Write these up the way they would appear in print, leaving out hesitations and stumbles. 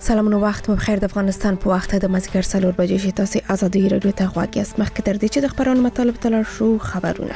سلامونه وخت مو بخیر. د افغانستان په وخت د مازیګر 4 بجې شي تاسو ازادي رادیو ته غواړئ مخکې تر دې چې د خبرونو مطالب تلل شو خبرونه.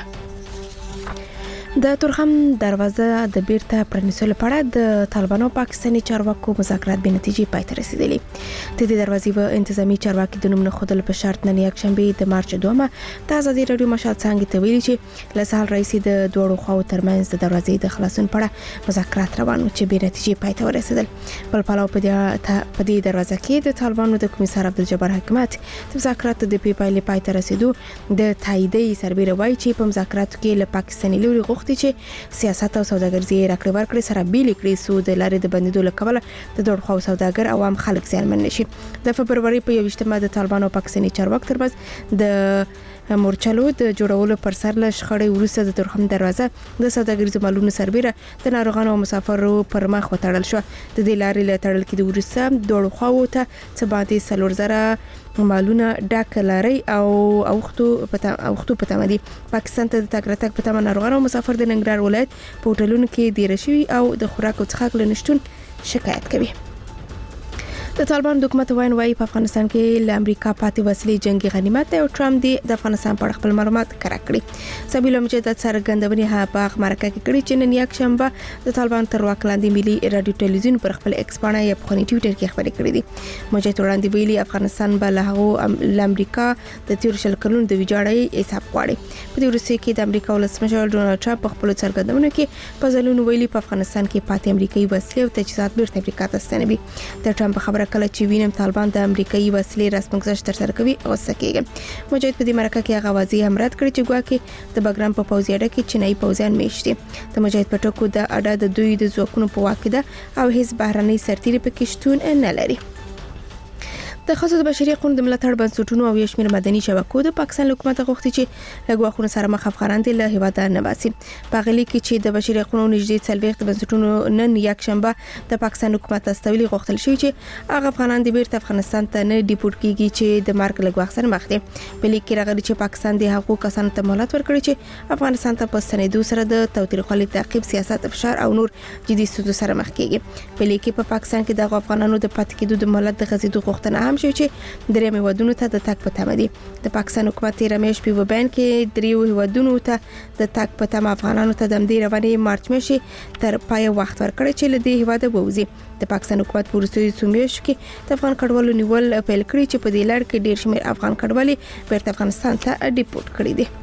د تورخم دروازه د بیرته پرانیستلو لپاره د طالبانو پاکستاني چارواکو مذاکرات به نتیجې پای ته رسیدلي. د دې دروازې په انتظامی چارواکي د نوم نه خودل په شرط نن یک شنبه د مارچ 2 د ازادي رادیو مشال څنګه ته ویلي چې له سهال رئیس د دوړو خواو ترمنځ د دروازې د خلاصون لپاره مذاکرات روان چې به نتیجې پای ته ورسیدل. بل پلاو په دې دروازه کې د طالبانو د کمیسار عبدالجبار حکمت د مذاکرات د پای ته رسیدو د تاییدي سربېره وایي چې په مذاکراتو کې له پاکستاني لوري چې سیاست او سوداګري راکړې ورکړې سره بیل کړې سو د لارې د بندیدو لپاره د دوړ خو سوداګر عوام خلک زیانمن نشي. د فبرवरी په 28 د طالبانو پاکستاني چارواکو ترمنځ د مورچلو د جوړولو پر سر له شخړې وروسته د تورخم دروازه د سوداګریزو مالونو سربېره د ناروغانو او مسافرو پر مخ وتړل شو. د دې لارې له تړل کې د وروسته دوړ خو ته څه باندې 4000 مالونه ډاک لاري او اوختو په تمدي پاکستان ته د تګ په تمه ناروغانو او مسافر د ننګرهار ولایت په هوټلونو کې ډیر شوی او د خوراک او څښاک لنشتون شکایت کوي. د طالبان حکومت وايي په افغانستان کې له امریکا پاتې وسلې جنگي غنیمت او ټرمپ د افغانستان په خپل معلومات کړه کړی. سبیل مجدد سرګندونې په مرکه کې کړي چې نن یک شنبه د طالبان تر واک لاندې ملي رادیو ټلویزیون پر خپل ایکس باندې یا په ټوئیټر کې خبرې کړې دي. مجدد وړاندې ویلي افغانستان به له امریکا د تیر شل کلونو د ویجاړۍ حساب غواړي. په دې ورسې کې د امریکا ولسمشر ډونالد ټرمپ په خپل سرګندونو کې په ځلونو ویلي په افغانستان کې پاتې امریکایي وسلې او تجهیزات بیرته امریکا ته ستنوي. د ټرمپ خبره کله چې وینم طالبان د امریکایي وسلې رسم گذشت تر سره کوي او سکیږي. مجاهد په دې مرکه کې هغه واضح هم رد کړی چې ګواکې د بګرام په پوځي اډه کې چینایي پوځیان میشتي. د مجاهد په ټکو د اډه د دوی د ځواکونو په واک ده او هیڅ بهرنۍ سرتیري پکې شتون نه لري. د خاصه د بشري حقوقو د ملاتړ بنسټونو او یشمیر مدني شبکو د پاکستان حکومت غوښتي چې لګواخونه سره مخ افغانان د له هیواد نه باسي. په غلي کې چې د بشري حقوقو نږدې 40 بنسټونو نن یک شنبه د پاکستان حکومت استویلي غوښتل شي چې هغه افغانان د بیرته افغانستان ته نه ډیپورټ کیږي چې د مارک لګواخ سره مخ دي. په لیک کې راغلي چې پاکستان د حقوقو کسانو ته مهلت ورکړي چې افغانستان ته په سندو سره د توتریخوالي تعقیب سیاست فشار او نور جدي ستونزو سره مخ کیږي. په لیک کې په پاکستان کې د افغانانو د پاتې کېدو د مهلت د غزیدو غوښتنه هم شوې چې درې هیوادونو ته د تګ په تمه دي. د پاکستان حکومت رمیش په بیان کې درې هیوادونو ته د تګ په تمه افغانانو ته د دې روانې مارچ میاشتې تر پای وخت ورکړی چې له دې هیواده ووزي. د پاکستان حکومت په وروستیو څو میاشتو کې د افغان کډوالو نیول پیل کړی چې په دې لړ کې ډیر شمېر افغان کډوالې بیرته افغانستان ته ډیپورټ کړي دي.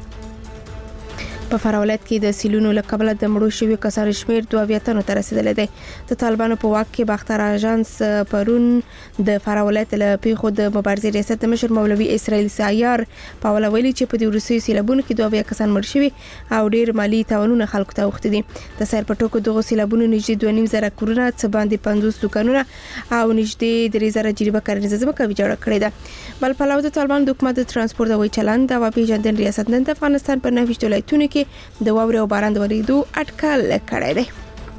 په فراولت کې د سیلونو لقبله د مړو شوی کسانو شمیر 22 ته رسیدلی دی. د طالبانو په واک کې باختر اژانس پرون د فراولت له پیښو د مبارزې ریاست د مشر مولوي اسرائیل سایار په ویلي چې په دې روسي سیلابونو کې 22 کسان مړ شوي او ډیر مالی تاوانونه خلکو ته وخت دي. د سیر په ټکو دغه سیلابونو نږدې 2.5 کورونه څه باندې 50 دکانونه او نږدې 3000 جریبه کرنیزه ځمکه ویجاړه کړې ده. بل پلاو د طالبان د حکومت د ترانسپورت او چلند او پیژندنې ریاست نن د افغانستان په 9 ولایتونو کې د واورې او باران د ورېدو اټکل کړی دی.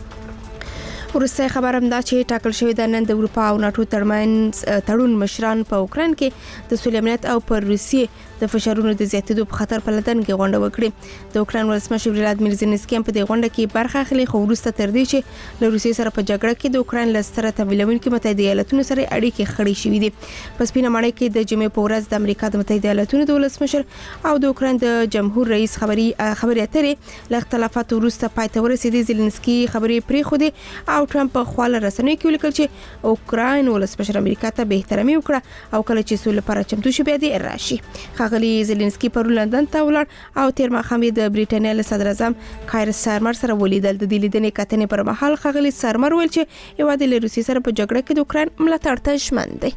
ورسته خبر هم دا چې ټاکل شوی د نن د اروپا او ناتو ترمنځ تړون مشران په اوکران کې د سولې امنیت او پر روسیې د فشارونو د زیاتېدو په خطر په لندن کې غونډه وکړه. د اوکران ولسمشر ولادیمیر زيلنسکي په دې غونډه کې برخه اخلي خو وروسته تر دې چې له روسیې سره په جګړه کې د اوکران لستره تمویلونکو متحده ایالاتونو سره اړیکې خړې شوې دي. په سپینه ماڼۍ کې د جمعې په ورځ د امریکا د متحده ایالاتونو د ولسمشر او د اوکران د جمهور رئیس خبرې اترې له اختلافات وروسته پای ته ورسېدي. زيلنسکي خبرې پرې خو دي او ټرمپ په خپل رسنیو کې ولیکل چې اوکران ولسمشر امریکا ته به احترامي وکړه او کله چې سولې لپاره چمتو شي بیا دې راشي. خغلی زيلنسکي پر لندن ته ولاړ او تیر ماښام د بریټانیا له صدر اعظم کایر سارمر سره ولیدل. د دې لیدنې کتنې پر مهال خغلی سارمر ویل چې هیواد له روسیې سره په جګړه کې د اوکران ملاتړ ته ژمن دی.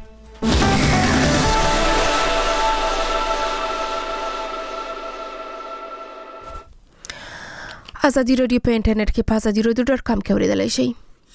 ازادي رادیو په انټرنیټ کې په azadirodio.com کې اوریدلای شئ.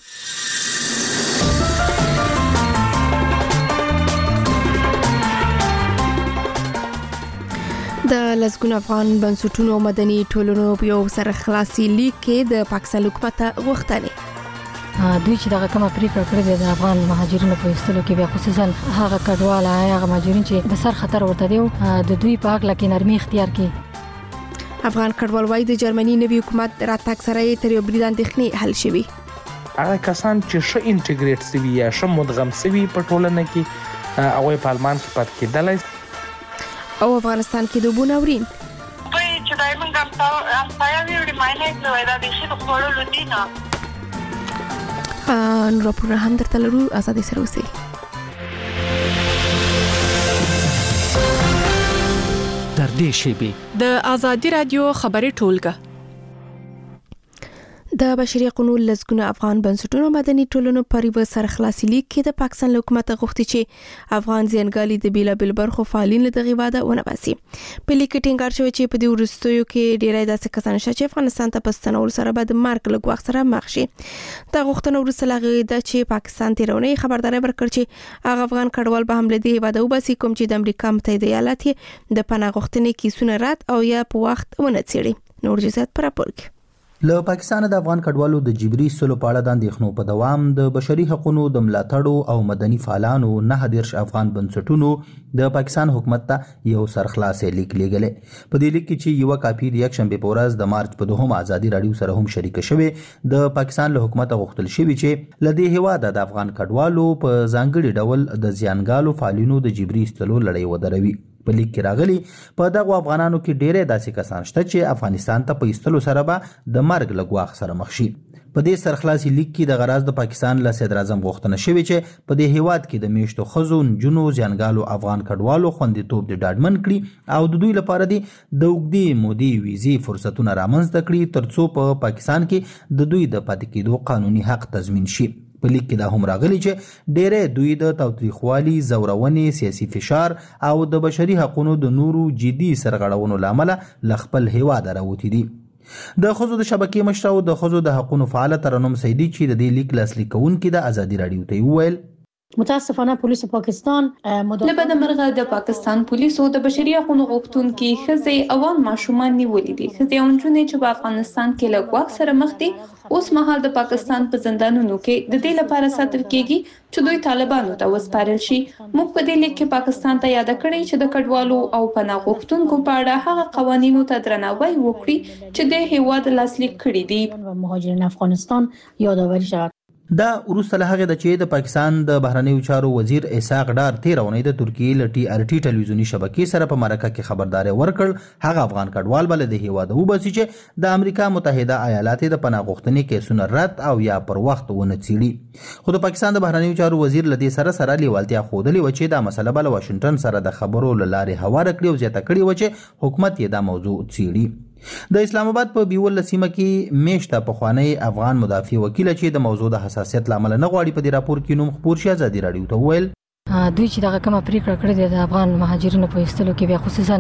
د لسګون افغان بنسټونو مدني ټولنو یو سره خلاصي لیک کې د پاکستان حکومت غوښتنې دوی چې دغه کومه پریکړه کړې ده د افغان مهاجرینو په ایستلو کې بیا خصوصا هغه کډوال هغه مهاجرین چې د سر خطر ورته دی د دوی په حق لکه نرمي اختیار کړي. افغان کډوال وايي د جرمني نوي حکومت راتګ سره تر یو برید اندېښنې حل شوي. هغه کسان چې ښه انټیګریټ سوي یا ښه مدغم سوي په ټولنه کې هغوی په آلمان کې پاتې کېدلی او افغانستان کې د اوبو ناورین چې دای موږ هم تاسو یې ریماینډ کړو دا د شي په خورلو دي نه نو راپور هم درته لرو ازادي سره اوسئ. در دې شیبې د ازادي رادیو خبري ټولګه د بشري حقوقو لزګونه افغان بنسټونو مدني ټولنو پر یو سرخلاصي لیک کې د پاکستان حکومت غوښتي چې افغان ځنګالي د بیلابل برخو فعالین له دغه واده ونه باسي. په لیک کې ټینګار شوی چې په دې ورستیو کې ډیری داسې کسان شته چې افغانستان ته پستنول سره به د مارک له غوښ سره مخ شي. دا غوښتنه ورسره لغوي ده چې پاکستان تیرونه خبرداري ورکړ چې هغه افغان کډوال به هم له دې واده وباسي کوم چې د امریکا متحده ایالات د پناه غوښتنې کیسونه رات او یا په وخت ونه څېړي. نور جزئیات پر راپور کې له پاکستان د افغان کډوالو د جبري سلو په اړه د اندېښنو په دوام د بشري حقوقو د ملاتړو او مدني فعالانو 19 افغان بنسټونو د پاکستان حکومت ته یو سرخلاصي لیک لیږلی. په دې لیک کې چې یو کاپي د یک شنبه په ورځ د مارچ په 2 ازادي رادیو سره هم شریک شوی د پاکستان له حکومت غوښتل شوی چې لدې هواده د افغان کډوالو په ځانګړي ډول د زیانګالو فعالینو د جبري استلو لړۍ ودروي. په لیک کې راغلي په دغه افغانانو کې ډېرې داسې کسان شته چې افغانستان ته په ایستلو سره به د مرګ له ګواښ سره مخ شي. په دې سرخلاصي لیک کې د غراض د پاکستان له صدر اعظم غوښتنه شوې چې په دې هیواد کې د میشتو خزو نجونو زیانګالو افغان کډوالو خوندیتوب د ډاډمن کړي او د دوی لپاره د اوږدې مودې ویزې فرصتونه رامنځته کړي ترڅو په پاکستان کې د دوی د پاتې کېدو قانوني حق تضمین شي. په لیک کې دا هم راغلي چې ډېرې دوی د تاوتریخوالي، زورونې، سیاسي فشار او د بشري حقوقو د نورو جدي سرغړونو لامل له خپل هیواد راوتی دي. د خزو د شبکې مشر او د خزو د حقوقو فعال ترنم سیدی چې د دې لیک لاسلیک کوونکي د ازادي رادیو ته وویل متاسفانه پولیس پاکستان لبد مرغه د پاکستان پولیسو د بشري حقوقو غوښتونکو خزې او ماشومان نیولې دي. خزې او نجونې چې په افغانستان کې له ګواښ سره مخ دي اوس مهال د پاکستان په زندانونو کې د دې لپاره ساتل کېږي چې دوی طالبانو ته وسپارل شي. موږ په دې لیک کې پاکستان ته یاد کړی چې د کډوالو او پناه غوښتونکو په اړه هغه قوانینو ته درناوی وکړي چې د هیواد لاسلیک کړي دي. مهاجرین افغانستان یادآوری شود. دا وروسته له هغه د چې د پاکستان د بهرنیو چارو وزیر اسحاق ډار 13 اونۍ د ترکیې له TRT ټلویزیوني شبکې سره په مرکه کې خبرداري ورکړ هغه افغان کډوال بل د هیواد وباسي چې د امریکا متحده ایالات د پناه غوښتنې کیسونه رد او یا پر وخت ونه څېړي. خو د پاکستان د بهرنیو چارو وزیر لدې سره لیوالتیا خوده و چې دا مسله بل واشنگټن سره د خبرو لاره هواره کړی او زیاته کړی و چې حکومت یې دا موضوع څېړي. د اسلام آباد په بیول سیمه کې میشته پخوانی افغان مدافع وکیل چې د موضوع د حساسیت لامل نه غواړي په دې راپور کې نوم خبر شي ازادي رادیو ته وویل دوی چې دغه کومه پریکړه کړې ده د افغان مهاجرینو په ایستلو کې بیا خصوصا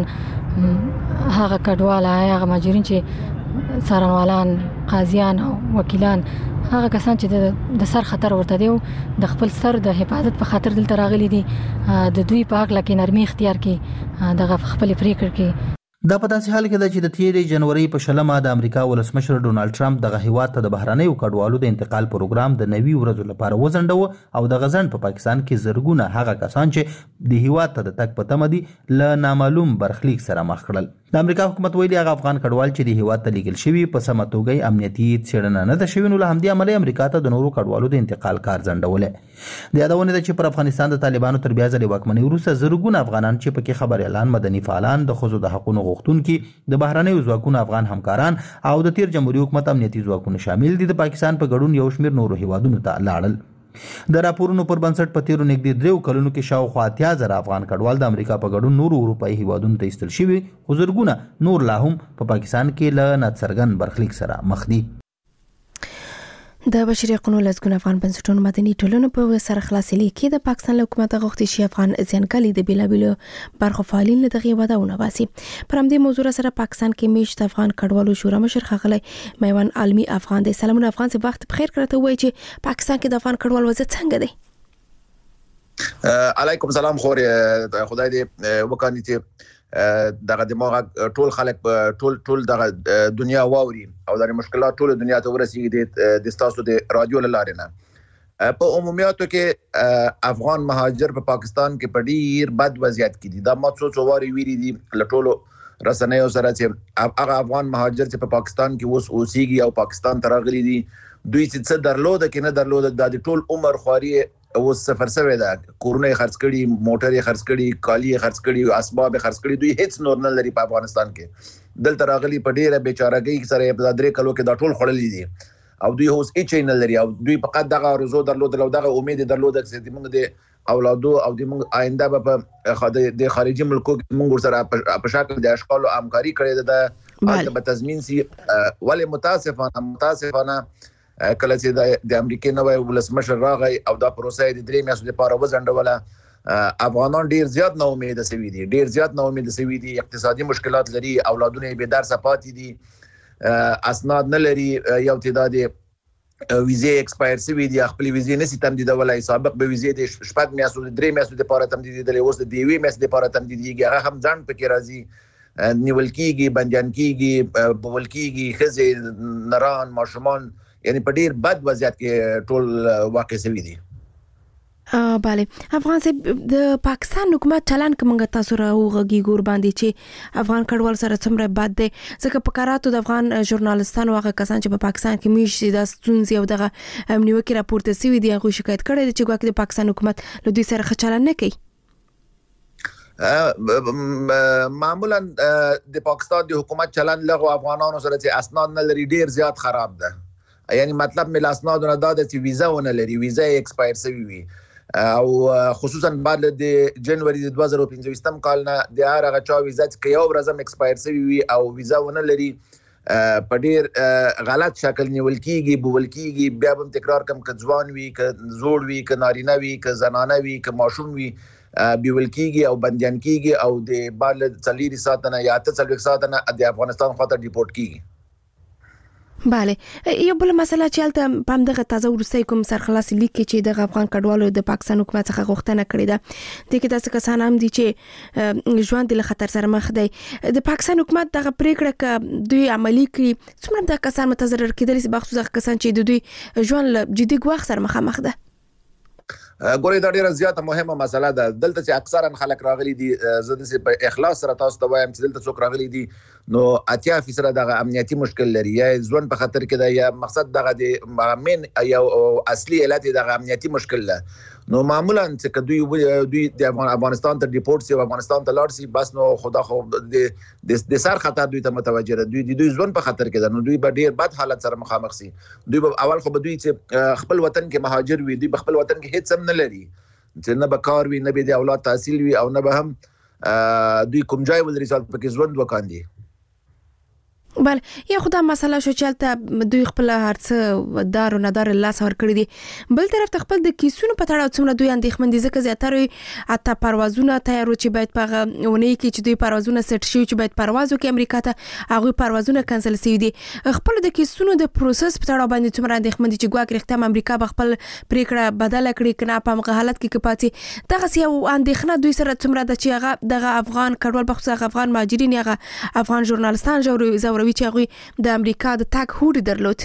هغه کډوال هغه مهاجرین چې څارنوالان، قاضیان او وکیلان هغه کسان چې د سر خطر ورته دی د خپل سر د حفاظت په خاطر دلته راغلي دي د دوی په حق لکه نرمي اختیار کړي دغه خپل پریکړه کې. دا په داسې حال کې ده چې د 13 جنوري په شلمه د امریکا ولسمشر ډونالد ټرمپ دغه هیواد ته د بهرنیو کډوالو د انتقال پروګرام د 90 ورځو لپاره وځنډاوه او د غزن په پاکستان کې زرګونه هغه کسان چې د هیواد ته د تګ په تمه دي له نامعلوم برخلیک سره مخ کړل. د امریکا حکومت ویلي هغه افغان کډوال چې د هیواد ته لیږل شوي په سمه توګه امنیتي څېړنه نه ده شوې نو له همدې امله امریکا ته د نورو کډوالو د انتقال کار ځنډولی. د یادونې ده چې پر افغانستان د طالبانو تر بیا ځلې واکمنۍ وروسته زرګونه افغانان چې پکې خبر اعلان مدني فعالان د ښځو د حقونو غوښتونکي د بهرنیو ځواکونو افغان همکاران او د تیر جمهوریت حکومت امنیتي ځواکونه شامل دي د پاکستان په ګډون یو شمېر نورو هیوادونو ته لاړل. د راپورونو پر بنسټ په تیرو نږدې 3 کلونو کې شاوخوا 80,000 افغان کډوال د امریکا په ګډون نورو اروپایي هیوادونو ته ایستل شوي خو زرګونه نور لا هم په پاکستان کې له ناڅرګند برخلیک سره مخ دي. د بشري حقوقو لزګون افغان بنسټونو مدني ټولنو په سرخلاصي لیک کې د پاکستان حکومت غوښتي چې افغان ځانګړي د بیلابیلو برخو فعالین له دغه وداونه باسي. پر همدې موضوع سره پاکستان کې میشت افغان کډوالو شورا مشر ښاغلی میوان عالمي افغان د سلامونه افغان څخه وخت بخیر کړته وایي چې پاکستان کې د افغان کډوال وضعیت څنګه دی. علیکم سلام خوري خدای دې وکړي چې دغه دماغ ټول خلک ټول دغه دنیا واوري او د مشکلات ټول دنیا ته ورسیږي د تاسو د رادیو لاره نه په عمومیاتو کې افغان مهاجر په پاکستان کې په ډیر بد وضعیت کې دي. دا ما څو واري ویلي دي له ټولو رسنیو سره چې هغه افغان مهاجر چې په پاکستان کې اوس اوسېږي او پاکستان ته راغلي دي دوی څه درلوده کې نه درلوده د ټول عمر خواري اوس سفر سوي ده کورونه خرڅ کړي موټر خرڅ کړي کالی خرڅ کړي اسباب خرڅ کړي دوی هیڅ نور نه لري په افغانستان کې دلته راغلي په ډیره بیچارهګۍ سره په درې کلو کې دا ټول خړلې دي او دوی اوس هیڅ نه لري او دوی فقط دغه روزو درلودل او دغه امید درلوده چې موږ د اولادو او د موږ آینده په د خارجي ملکو موږ سره په شکل د اشغال او همکاري کړې ده د تضمین سي ولې متاسفانه کله چې د امریکای نوې ولسمشر راغی او دا پروسه د 3 میاشتو لپاره وزنډوله افغانان ډیر زیات نو امید سوي دي اقتصادي مشکلات لري اولادونه به درس پاتې دي اسناد نه لري یو تعداد ویزه ایکسپایر سوي دي خپل ویزه نسی تمدیدولای سابق به ویزه د 7 میاشتو 3 میاشتو لپاره تمدیدول اوس د 2 میاشتو لپاره تمدیدیږي هغه هم ځان پکې راځي نیول کیږي بندیان کیږي بول کیږي خزه نران ماشومان یعنی په ډیر بد وضعیت کې ټول واقع شوی دي بله افغان صاحب د پاکستان حکومت چلن کومه تاسو راوغږی ګور باندې چې افغان کډوال سره څومره بد دي ځکه په کاراتو د افغان ژورنالستانو هغه کسان چې په پاکستان کې میشي د ستونزې او دغه نیوکه راپورته شوی دي هغه شکایت کړي چې ګواکې د پاکستان حکومت له دوی سره چلن نه کوي معمولا د پاکستان د حکومت چلن لغو افغانانو سره چې اسناد نه لري ډیر زیات خراب ده یعنی مطلب مل اسناد نه دا چې ویزا ونه لري ویزا ایکسپایر شوی وي او خصوصا بعد د جنوري 2015 کال نه د هغه چا ویزا چې یو ورځم ایکسپایر شوی وي او ویزا ونه لري په ډیر غلط شکل نیول کیږي بول کیږي بیا هم تکرار کم ک ځوان وي ک زوړ وي ک نارینه وي ک زنانه وي ک ماشوم وي بیول کیږي او بندیان کیږي او د بال 4 ساعتونه یا 3 ساعتونه د افغانستان خاطر ډیپورت کیږي بله یو بل مسله چې البته په دغه تازه ورسته کوم سرخلاص لیک چې د افغان کډوالو د پاکستان حکومت څخه غوښتنه کړې ده د کې تاسو کسان هم دي چې ژوند له خطر سره مخ دي د پاکستان حکومت دغه پریکړه ک دوی عملی کړي څومره د کسان متضرر کېدل چې بخصوص کسان چې د دوی ژوند له جدي ګواښ سره مخامخ ده ګورې دا ډیره زیاته مهمه مسله ده دلته چې اکثرا خلک راغلي دي زده سي په اخلاص سره تاسو ته وایم چې دلته څوک راغلي دي نو 80% دغه امنیتي مشکل لري یا ځوان په خطر کې ده یا مقصد دغه د مين یا اصلي علت دغه امنیتي مشکل ده نو معمولا چې دوی د افغانستان ته ډیپورت سي افغانستان ته لاړ سي بس نو خدا خو د سر خطر دوی ته متوجه دوی ځوان په خطر کې ده نو دوی به ډیر بد حالت سره مخامخ سي دوی اول خو به دوی چې خپل وطن کې مهاجر وي دوی خپل وطن کې هیڅ هم نه لري چې نه به کار وي نه به د اولاد تحصیل وي او نه به هم دوی کوم ځای ولري چې پکې ژوند وکاندي بله یا خدا مسله شو چې البته دوی خپل هرڅه دار او ندار الله سره کړی دي بل طرف ته خپل د کیسونو په تړاو څومره دوی اندېښمن دي ځکه زیاتره اته پروازونه تیارو چې باید په ونې کې چې دوی پروازونه سټ شي چې باید پرواز وکړي امریکا ته هغه پروازونه کانسل شي دي خپل د کیسونو د پروسس په تړاو باندې څومره اندېښمن دي چې ګواکې رښتیا امریکا به خپل پریکړه بدله کړي کنه په هغه حالت کې پاتې دغه یو اندېښنه دوی سره څومره د چې هغه دغه افغان کډوال بخصوص افغان مهاجرین هغه افغان ژورنالستان زوروي چې هغه د امریکا د تاک هوډ درلود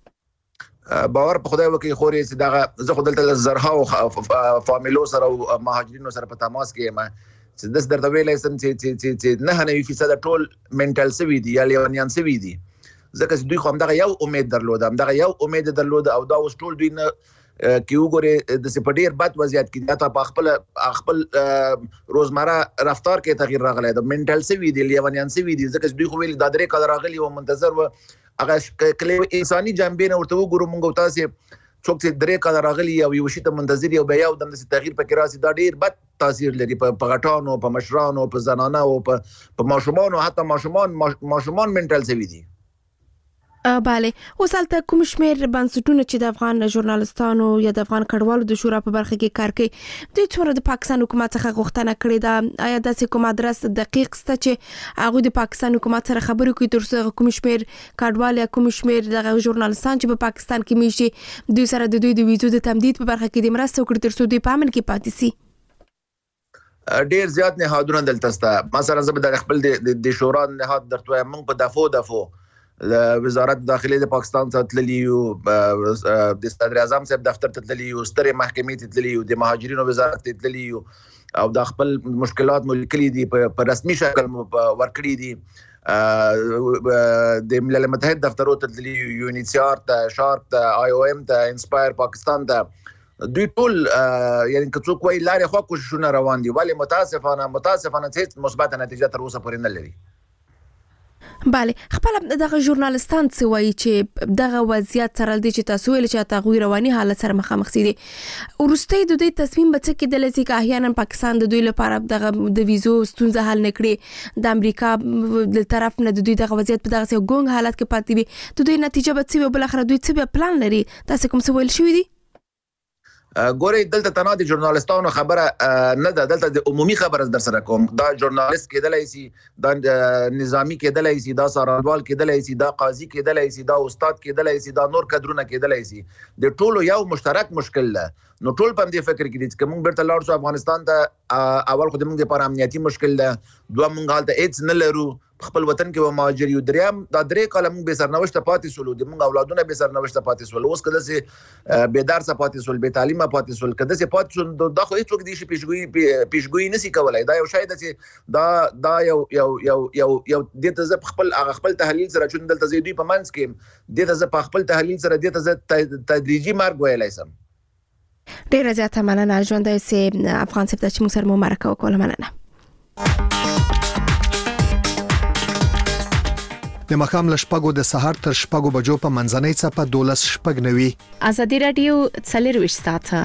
باور په خدای وکي خوري چې دغه زه خدلته زرها فامیلو سره او مهاجرینو سره په تماس کې ما چې د درته ویلای سم چې 99% ټول منټل سوي دي یا لیونیان سوي دي ځکه چې دوی خو هم دغه یو امید درلود او دا اوس ټول دوی نه کې وګوره د سپډیر بد وضعیت کې دا په خپل روزمره رفتار کې تغییر راغلی د منټل سوي دي لیونیان سوي دي ځکه دوی خو ویل دا درې کال راغلي او منتظر و هغه کله انساني جنبې نه ورته وګورو موږ تاسو څوک چې درې کال راغلي او یو شی ته منتظر او بیا د تغییر پکې راسي دا ډیر بد تاثیر لري په غټانو په مشرانو په زنانه او په ماشومان او حتی ماشومان منټل سوي دي بله اوس هلته کوم شمېر بنسټونه چې د افغان ژورنالستانو یا د افغان کډوالو د شورا په برخه کې کار کوي دوی څومره د پاکستان حکومت څخه غوښتنه کړې ده آیا داسې کوم ادرس دقیق شته چې هغوی د پاکستان حکومت سره خبرې کوي تر څو کوم شمېر کډوال یا کوم شمېر دغه ژورنالستان چې په پاکستان کې میشي دوی سره د دوی د ویزو د تمدید په برخه کې د مرسته وکړي تر څو دوی په امن کې پاتې سي ډیر زیات نهادونه دلته شته مثلا زه د خپل د شورا نهاد درته موږ په دفو وزارت داخلي د پاکستان ته تللی یو د صدر اعظم صاحب دفتر ته تللی یو ستره محکمې ته تللی یو د مهاجرینو وزارت ته تللی یو او د خپل مشکلات مو لیکلي دي په رسمي شکل ورکړي دي د ملل متحد دفترو ته UNHCR ته شارک ته IOM ته انسپایر پاکستان ته دوی ټول یعنی که څوک وایي لارې خوا کوششونه روان دي ولی متاسفانه هیڅ مثبت نتیجه تر اوسه پورې نه لري. بله خپل دغه ژورنالستان څه وایي چې دغه وضعیت سره د چې تاسو ویل چې تغویر رواني حالت سره مخامخ دي ورستۍ د دوی تصمیم به څه کېدلی چې احیانا پاکستان د دوی لپاره دغه د ویزو ستونزه حل نکړي د امریکا د طرف نه د دوی دغه وضعیت په دغه ګونګ حالت کې پاتې وي د دوی نتیجه به څه وي بل اخر دوی څه پلان لري تاسو کوم څه ویل شوی دي؟ ګوري دلته تنها د ژورنالستانو خبره نه ده دلته د عمومي خبره در سره کوم دا ژورنالیست کېدلای شي دا نظامی کېدلای شي دا سارنوال کېدلای شي دا قاضي کېدلای شي دا استاد کېدلای شي دا نور کډرونه کېدلای شي د ټولو یو مشترک مشکل ده نو ټول په دې فکر کې دي چې موږ بیرته لاړ شو افغانستان ته اول خو موږ لپاره امنیتي مشکل ده دوه موږ حالت هیڅ نه لرو خپل وطن کې و مهاجر یو دریم دا درې کاله موږ به سرنوشت پاتې سول د موږ اولادونه به سرنوشت پاتې سول اوس کده سي به درس پاتې سول به تعلیم پاتې سول کده سي پاتې سول دا خو هیڅ وخت دي چې پیشګوئی نسی کولای دا یو شاید چې دا یو دته ز خپل تحلیل سره چون دلته زیدوی په منځ کې دته ز خپل تحلیل سره دته ز تدریجي مرګ ویلای سم. ډیر زیاته مننه ژوندۍ سي افغان صاحب چې موږ سره مو مرکه وکړه مننه. د مخام لشپګو د سحر تر شپګو بجو په منځنۍ څپه 12:09 ازادي رادیو 24 ساعته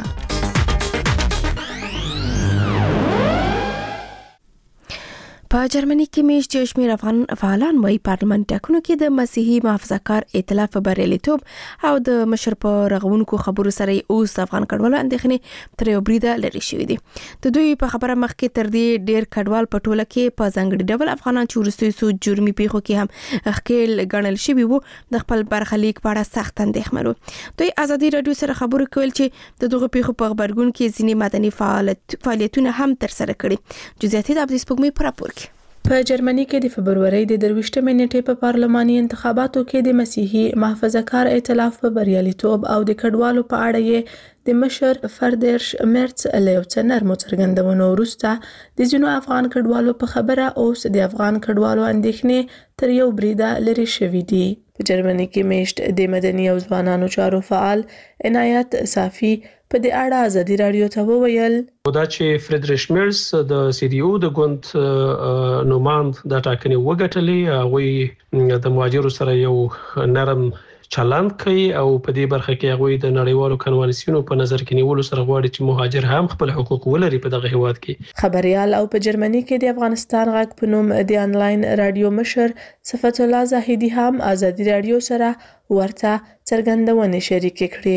په جرمني کې میشت شمیر افغان فعالان وايي پارلمان ټاکنو کې د مسیحي محافظه‌کار ائتلاف په بریالیتوب او د مشر په رغونکو خبرو سره اوس افغان کډوالو اندېښنې تر یو بریده لري شوې دي د دوی په خبره مخکې تر دې ډیر کډوال په ټوله کې په ځانګړي ډول افغانان چې ورستوي سو جرمي پیښو کې هم ښکیل ګڼل شوی وو د خپل برخلیک په اړه سخت اندېښمن وو دوی ازادي رادیو سره خبرو کول چې د دغه پیښو په خبرګون کې ځینې مدني فعالیتونه هم تر سره کړي جزئیات د عبد السپوږمۍ پر راپور کې په جرمني کې د فبرورۍ د 23 نیټې په پارلماني انتخاباتو کې د مسیحي محافظه‌کار ائتلاف په بریالیتوب او د کډوالو په اړه یې د مشر فردریش مرц له یو څه نرمو څرګندونو وروسته د ځینو افغان کډوالو په خبره اوس د افغان کډوالو اندېښنې تر یو بریده لري شوې دي. په جرمني کې میشت د مدني او ځوانانو چارو فعال عنایت صافي په دې اړه ازادي رادیو ته وویل دا چې فردریش مرц د CDU د ګوند نوماند د ټاکنې وګټلې هغه د مهاجرو سره یو نرم چلند کوي او په دې برخه کې هغه د نړیوالو کنوانسیونو په نظر کې نیولو سره غواړي چې مهاجر هم خپل حقوق ولري په دغه هیواد کې. خبريال او په جرمني کې د افغانستان غږ په نوم د انلاین رادیو مشر صفت الله زاهدي هم ازادي رادیو سره ورته څرګندونې شریک کړې.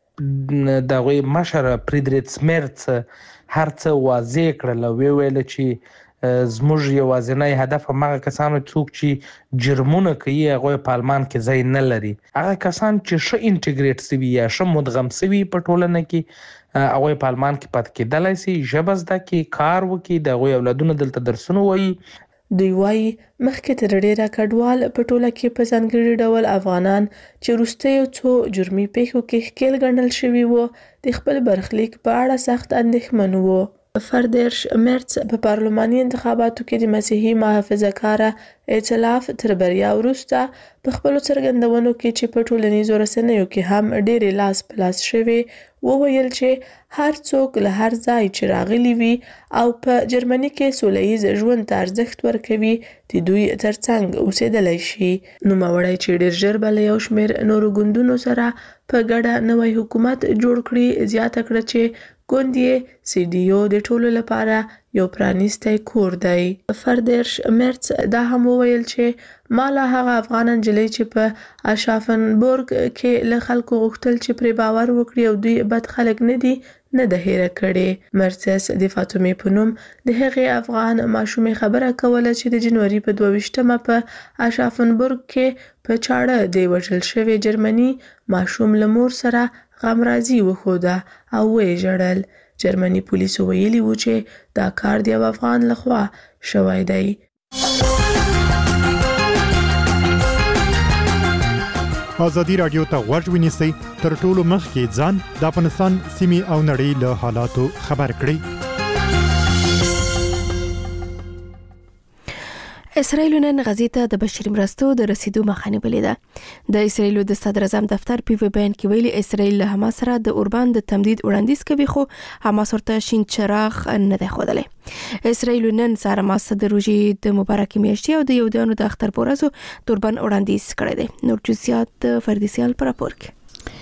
دغه مشر فردریش مرц هرڅه واضح کړل ویل چې زموږ یوازینی هدف هغه کسانو څوک چې جرمونه کوي هغه په آلمان کې ځای نه لري هغه کسان چې ښه انټیګریټ شوي یا ښه مدغم شوي په ټولنه کې هغه په آلمان کې پاتې کېدلای شي ژبه زده کړي کار وکړي د هغوی اولادونه دلته درسونه وایي. دوی وایي مخکې تر ډیره کډوال په ټوله کې په ځانګړي ډول افغانان چې وروستیو څو جرمي پیښو کې ښکیل ګڼل شوي وو د خپل برخلیک په اړه سخت اندېښمن وو. فردریش مرц په پارلماني انتخاباتو کې د مسیحي محافظه‌کار ائتلاف تر بریا وروسته په خپل څرګندونو کې چې په ټولنیزو رسنیو کې هم ډېر لاس پلاس شوی وویل چې هر څوک له هر ځای چې راغلي وي او په جرمني کې سولهییز ژوند ته ارزښت ورکوي د دوی ترڅنګ اوسېدلی شي. نوموړی چې ډېر ژر به له یو شمېر نورو ګوندونو سره په ګډه نوی حکومت جوړ کړي زیاته کړه چې ګوند یې CDU د ټولو لپاره یو پرانیستی کور دی. فردریش مرц دا هم وویل چې ما له هغه افغان نجلۍ چې په اشافنبورګ کې له خلکو غوښتل چې پرې باور وکړي او دوی بد خلک نه دي نه ده هېره کړې. مرц د فاطمې په نوم د هغې افغان ماشومې خبره کوله چې د جنوري په 22مه په اشافنبورګ کې په چاړه د وژل شوی جرمني ماشوم له مور سره غمرازي وښوده او ویې ژړل. جرمني پولیسو ویلي وو چې دا کار د یو افغان لخوا شوی دی. ازادي رادیو ته غوږ ونیسئ تر ټولو مخکې ځان د افغانستان سیمې او نړۍ له حالاتو خبر کړئ. اسرائیل نن غزې ته د بشري مرستو د رسیدو مخه نیولې ده. د اسرائیل د صدر اعظم دفتر په بیان کې ویلي اسرائیل له حماس سره د اوربان د تمدید وړاندیز کوي خو حماس ورته شین چراغ نه دی ښودلی. اسرائیل نن سره حماس د روژې د مبارکې میاشتې او د یهودانو د اختر په ورځو د اوربان وړاندیز کړی دی. نور جزئیات فردي سیال پر راپور کې.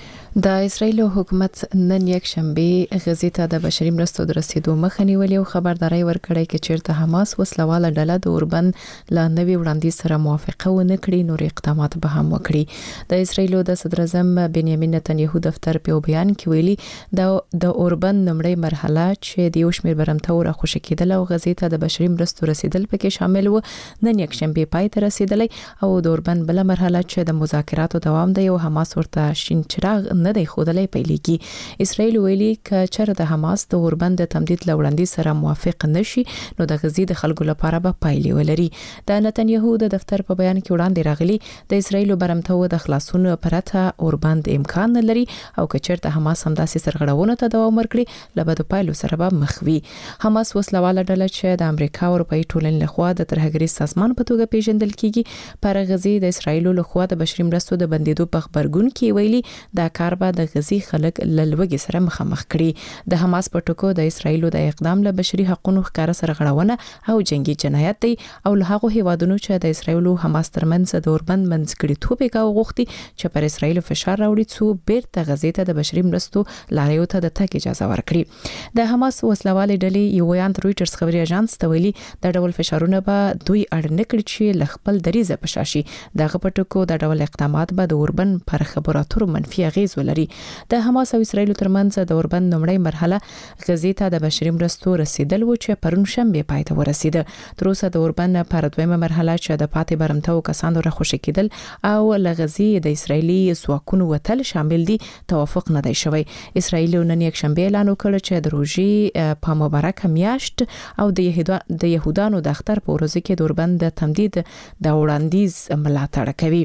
د اسرائیل حکومت نن یک شنبه غزې ته د بشري مرستو د رسیدو مخه نیولې او خبرداري ورکړې چې چیرته حماس وسلواله ډله د اوربن لا نوي وړاندیز سره موافقه ونه کړي نور اقدامات به هم وکړي. د اسرائیل د صدر اعظم بنیامین نتنیاهو دفتر په بیان کې ویلي د اوربن نمړی مرحله چې د یو شمېر برمته او خوشی کېدل او غزې ته د بشري مرستو رسیدل پکې شامل و نن یک شنبه پای ته رسیدلې او د اوربن بل مرحله چې د مذاکراتو دوام دی او حماس ورته شین چراغ نه دی خودلې پیلېږي. اسرائیل ویلي ک چر د حماس د اوربن د تمدید لوړاندې سره موافق نشي نو د غزې د خلکو لپاره به پایلې ولري. د نتنیاهو د دفتر په بیان کې وړاندې راغلي د اسرائیل برمته د خلاصون پرته اوربن د امکان نه لري او ک چر د حماس همداسې سرغړونه ته دوام ورکړي لبد پایلو سره به مخوي. حماس وسلواله ډله چې د امریکا او اروپאי ټولنې لخوا د ترهګرۍ سازمان په توګه پیژندل کیږي پر غزې د اسرائیل لخوا د بشري مرستو د بندیدو په خبرګون کې ویلي دا کار به د غزې خلک لوګي سره مخامخ کړي. د حماس په ټکو د اسرائیل د اقدام له بشري حقوقو ښکار سرغړونه او جنگي جنایت دی او له هغه هیوادونو چې د اسرائیل او حماس ترمنځ د اوربند منځګړي توپې کا وغوښتي چې پر اسرائیل فشار راوړي څو بیرته غزې ته د بشري مرستو لاریو ته د تګ اجازه ورکړي. د حماس وسلواله ډلې یو یان رويټرز خبري اژانس ته ویلي د ډول فشارونه به دوی اړ نه کړي چې لخپل دریزه پشاشي. دغه په ټکو د ډول اقدامات به د اوربند پر خبراتو منفي اغیز ولري. د حماس او اسرائیل ترمنځ د اوربن نمړی مرحله غزې ته د بشري مرستو رسیدل و چې پرون شنبه پای ته ورسید. تر اوسه د اوربن پر دویمه مرحله چې د پاتې برمته او کسانو راخوشي کېدل او لغزې د اسرائیلي ځواکونو وتل شامل دي توافق نه دی شوی. اسرائیل نن یک شنبه اعلان وکړ چې د روژې په مبارکه میاشت او د يهودانو د اختر په ورځ کې د اوربن د تمدید د وړاندیز ملاتړ کوي.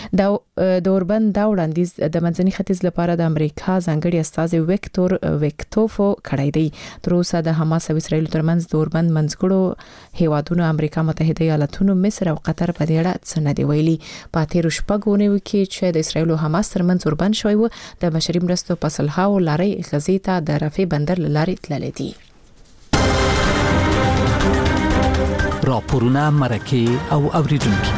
د اوربن د وړاندیز د منځني ختیځ لپاره د امریکا ځانګړي استاذ ویکټور ویکټوفو کړی دی. تر اوسه د حماس او اسرائیل ترمنځ د اوربند منځګړو هیوادونو امریکا متحده ایالاتونو مصر او قطر په دې اړه څه نه دی ویلي. په تیر شپږونه کې چې د اسرائیل او حماس ترمنځ اوربند شوی و د بشري مرستو په صلحاو لاري غزې ته د رفح بندر لارې تللې دي. راپورونه مرکه او اوریدونکو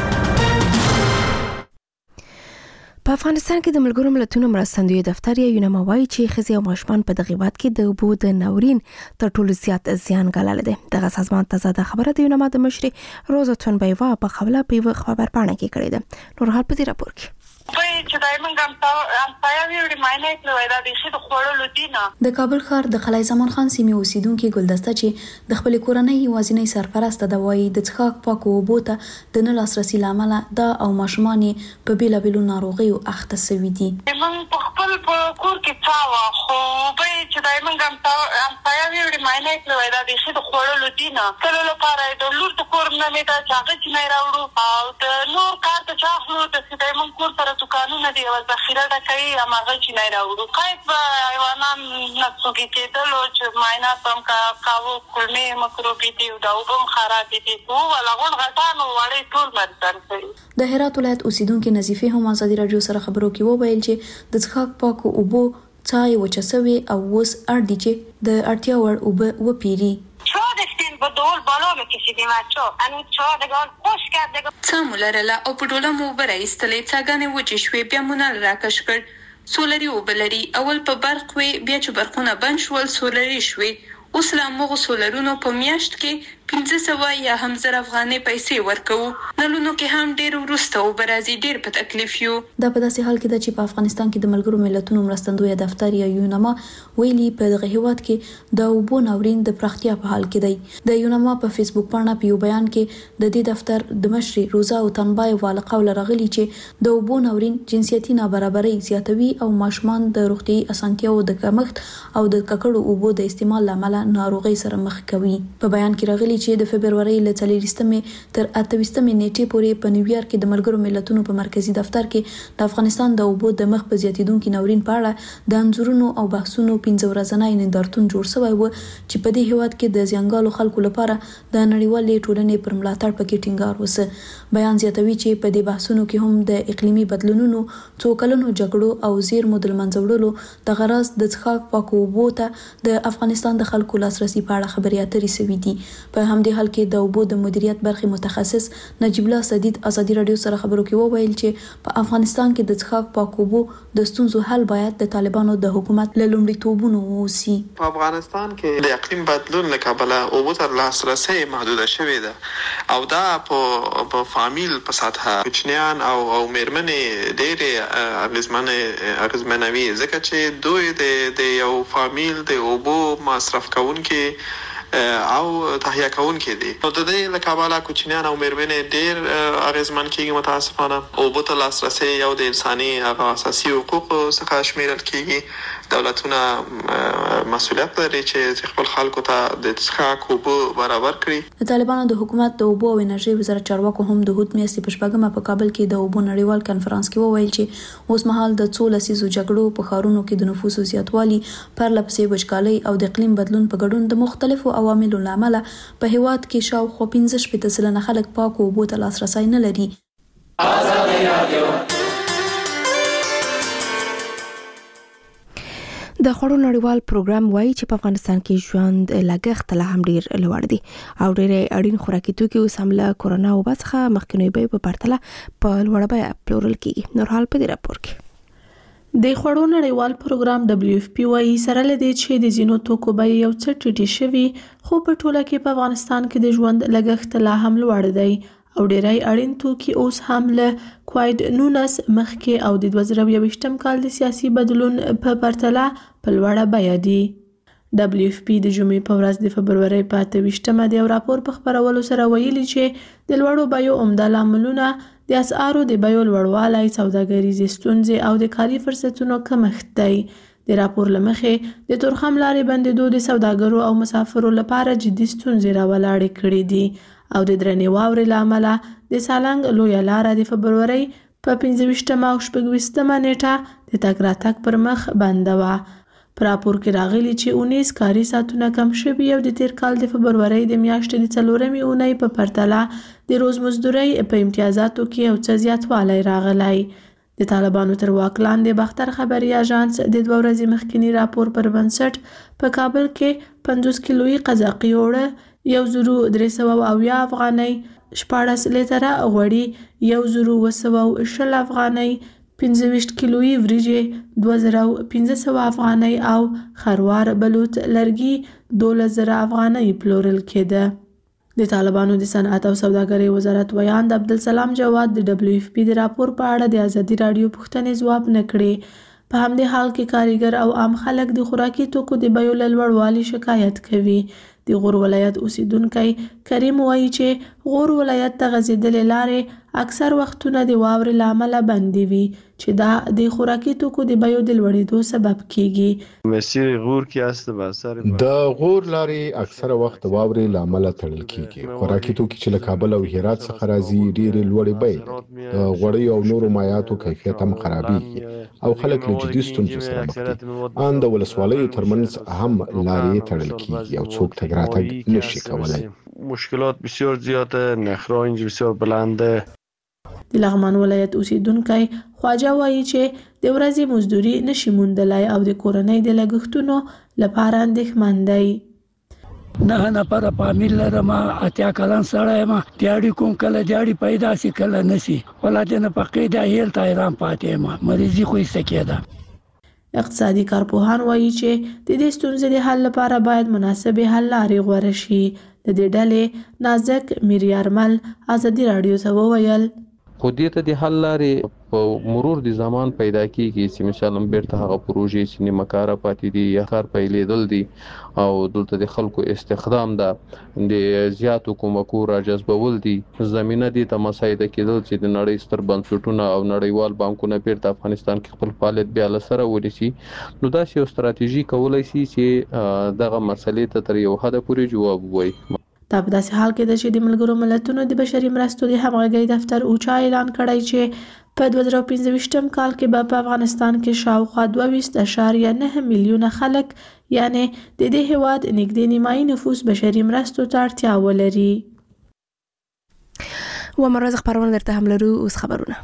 په افغانستان کې د ملګرو ملتونو مرستندوی دفتر یا یونما وايي چې ښځې او ماشومان په دغه وخت کې د اوبو د ناورین تر ټولو زیات زیان ګالل دي. دغه سازمان تازه خبره د یونما د مشر روزا تونبیوا په خبره په خبرپاڼه کې کړې ده. نور حال په دې راپور کې چې دایمن ګمتایا ویډی ماینه کړو دا د شي د خورلو دینه. د کابل ښار د خلای زمان خان سیمې اوسیدونکو ګلدسته چې د خپل کورنۍ یوازینی سرپرست د وایي د څښاک پاکو اوبو ته د نه لاسرسي لامل دا او ماشومان په بیلابیلو ناروغیو اخته شوي دي. من په خپل کور کې تاوه خو به چې دایمن ګمتایا ویډی ماینه کړو دا د شي د خورلو دینه. کله لپاره د لور د کور نه مې دا چاغه چې نه راوړو او د نور کار ته چاخلو د دایمن کور سره قانون دی او ذخیره د کوي اماغه چې نه راوړو قایب حیوانان نڅوګي کېدل او چې معاینات هم کاوه کولمې مکروبي دي او د اوبو خراب دي او لغون غټانو وړي ټول مرتن کړي. د هرات ولایت اوسیدونکو نظیفه هم ازادي رادیو سره خبرو کې وویل چې د څښاک پاکو اوبو څای وچسوي او وس اړ دي چې د اړتیا وړ اوبه وپیری. بدول بالا میکشیدیم بچا انو چا دگان خوش کرد دگان سامولرله او په ډوله مو برایستلې څنګه وچې شوې بیا مونږ راکش کړ سولري وبلري اول په برق وي بیا چې برقونه بند شول سولري شوي اوس لا موږ سولرونو په میاشت کې 1500 یا هم زر افغانۍ پیسې ورکوو. نلونو کې هم ډېر ورسته او برازي ډېر په تکلیف یو. دا په داسې حال کې ده چې په افغانستان کې د ملګرو ملتونو مرستندوی دفتر یا یونما ویلي په دغه هیواد کې د اوبو ناورین د پراختیا په حال کې دی. د یونما په فیسبوک باندې په یو بیان کې د دې دفتر د مشر روزا او تنبای والقه ولرغلي چې د اوبو ناورین جنسيتي نابرابرۍ زیاتوي او ماشومان د روغتي اسانتیاو د کمښت او د ککړو اوبو د استعمال لامل ناروغي سره مخ کوي. په بیان کې راغلي چې د فبرवरी له 24 تر 28 نیټې پورې په نیویارک کې د ملګرو ملتونو په مرکزی دفتر کې د افغانستان د اوبو د مخ په زیاتیدونکو ناورین په اړه د انځورونو او بحثونو 15 ورځنی نندارتون جوړ شوی و چې په دې هیواد کې د ځنګالو خلکو لپاره د نړیوالې ټولنې پر ملاتړ پکې ټینګار وسه. بیان زیاتوي چې په دې بحثونو کې هم د اقلیمي بدلونونو، څو کلونو جګړو او زیرمو د منځوړلو د غرض د څښاک پاکو اوبو ته د افغانستان د خلکو لاسرسي په اړه خبرې اترې شوې دي. په همدې حال کې د اوبو د مدیریت برخې متخصص نجیب الله سدید ازادي رادیو سره خبرو کې وویل چې په افغانستان کې د څښاک پاکو اوبو د ستونزو حل باید د طالبانو د حکومت له لومړیتوبونو ووسي. په افغانستان کې د اقلیم بدلون له کبله اوبو ته لاسرسي محدوده شوې ده او دا په فامیل په سطحه کوچنیان او میرمنې ډېرې اغیزمنوي ځکه چې دوی د یو فامیل د اوبو مصرف کوونکې او تهیه کوونکې دي او د دې لکاباله کوچنیان او میرمنې ډېر اغیزمن کېږي. متاسفانه اوبو ته لاسرسي یو د انساني اساسي حقوقو څخه شمیرل کېږي. دولتونه مسؤلیت لري چې خپل خلکو ته د څښاک اوبو برابر کړي. د طالبانو د حکومت د اوبو او انرژي وزارت چارواکو هم د هوت میاشتې په شپږمه په کابل کې د اوبو نړیوال کنفرانس کې وویل چې اوس مهال د څو لسیزو جګړو په ښارونو کې د نفوسو زیاتوالي، پرلپسې وچکالۍ او د اقلیم بدلون په ګډون د مختلفو عواملو له امله په هیواد کې شاوخوا 15% خلک پاکو اوبو ته لاسرسی نه لري. د خوړو نړیوال پروګرام وایي چې په افغانستان کې ژوند لګښت لا هم ډیر لوړ دی او ډېر اړین خوراکي توکي اوس هم له کورونا وبا څخه مخکینی بیې په پرتله په لوړه بیه پلورل کیږي. نور حال په دې راپور کې د خوړو نړیوال پروګرام WFP وایي سره لدې چې د زینو توکو بیې یو څه ټیټې شوي خو په ټوله کې په افغانستان کې د ژوند لګښت لا هم لوړ دی او ډیری اړین توکي اوس هم له کووډ-19 مخکې او د 2020 کال د سیاسي بدلون په پرتله په لوړه بیه دي. WFP د جمعې په ورځ د فبرवरी په 28مه د یو راپور په خبرولو سره ویلي چې د لوړو بیو عمده لاملونه د اسعارو د بیو لوړوالی، سوداګریزې ستونزې او د کاري فرصتونو کمښت دی. د راپور له مخې د تورخم لارې بندېدو د سوداګرو او مسافرو لپاره جدي ستونزې راولاړې کړې دي او د درنې واورې له امله د سالنګ لویه لاره د فبرवरी په 25مه او 26مه نیټه د تګ راتګ پر مخ بنده وه. په راپور کې راغلي چې 19 کاري ساعتونه کم شوي او د تیر کال د فبرवरी د میاشتې د 4مې اونۍ په پرتله د روز مزدورۍ په امتیازاتو کې یو څه زیاتوالی راغلی. د طالبانو تر واک لاندې باختر خبري اژانس د 2 ورځې مخکینی راپور پر بنسټ په کابل کې 50 کیلویي قزاقي اوړه 1300 افغانۍ، 14 لیتره غوړي 1220 افغانۍ، 25 کیلویي وریجې 2500 افغانۍ او خروار بلوط لرګي 12000 افغانۍ پلورل کېده. د طالبانو د صنعت او سوداګرۍ وزارت ویاند عبدالسلام جواد د WFP د راپور په اړه د ازادي رادیو پوښتنې ځواب نه کړې. په همدې حال کې کارګر او عام خلک د خوراکي توکو د بیو له لوړوالي شکایت کوي. د غور ولایت اوسیدونکی کریم وایي چې غور ولایت ته غځېدلې لارې اکثر وختونه د واورې له امله بندې وي چې دا د خوراکي توکو د بیو د لوړېدو سبب کیږي. مسیر غور کې است به اثر د غور لارې اکثر وخت د واورې له امله تړل کیږي. خوراکي توکي چې له کابل او هرات څخه راځي ډېرې لوړې بیې لري. د غوړیو او نورو مایعاتو کیفیت هم خرابېږي او خلک له جدي ستونزو سره مخ دي. ان د ولسوالیو ترمنځ هم لارې تړل کیږي او څوک تګ راتګ نشي کولای. مشکلات بسیار زیاده، نخرا اینجا بسیار بلنده. د لغمان ولایت اوسیدونکی خواجه وایي چې د ورځې مزدوري نشي موندلای او د کورنۍ د لګښتونو لپاره اندېښمن دی. 9 نفره فامیل لرم، 80 کلن سړی یم، دیاړي کوم کله دیاړي پیدا سي کله نشي، ولادت نفقې د هیل تایران پاتې یم، مریضي خو یې سکیده. اقتصادي کارپوهان وایي چې د دې ستونزې د حل لپاره باید مناسبې حل لارې غوره شي. د دې ډلې نازک میریارمل ازادي رادیو ته وویل خو دې ته د حل لارې په مرور د زمان پیدا کیږي چې مثلا بیرته هغه پروژې چې نیمه کاره پاتې دي یا کار پیلېدل دي او دلته د خلکو استخدام ده، د زیاتو کومکو راجذبول دي، زمینه دي ته مساعده کېدل چې د نړۍ ستر بنسټونه او نړیوال بانکونه بیرته افغانستان کې خپل فعالیت بیا له سره ونیسي. نو داسې یو ستراتیژي کولای شي چې دغه مسلې ته تر یو حده پورې جواب ووایي. دا په داسې حال کې ده چې د ملګرو ملتونو د بشري مرستو د همغږۍ دفتر اوچا اعلان کړی چې په 2015 کال کې به په افغانستان کې شاوخوا 22.9 میلیونه خلک یعنی د دې هیواد نږدې نیمایي نفوس بشري مرستو ته اړتیا ولري. و مرز خبرونه درته هم لرو. اوس خبرونه.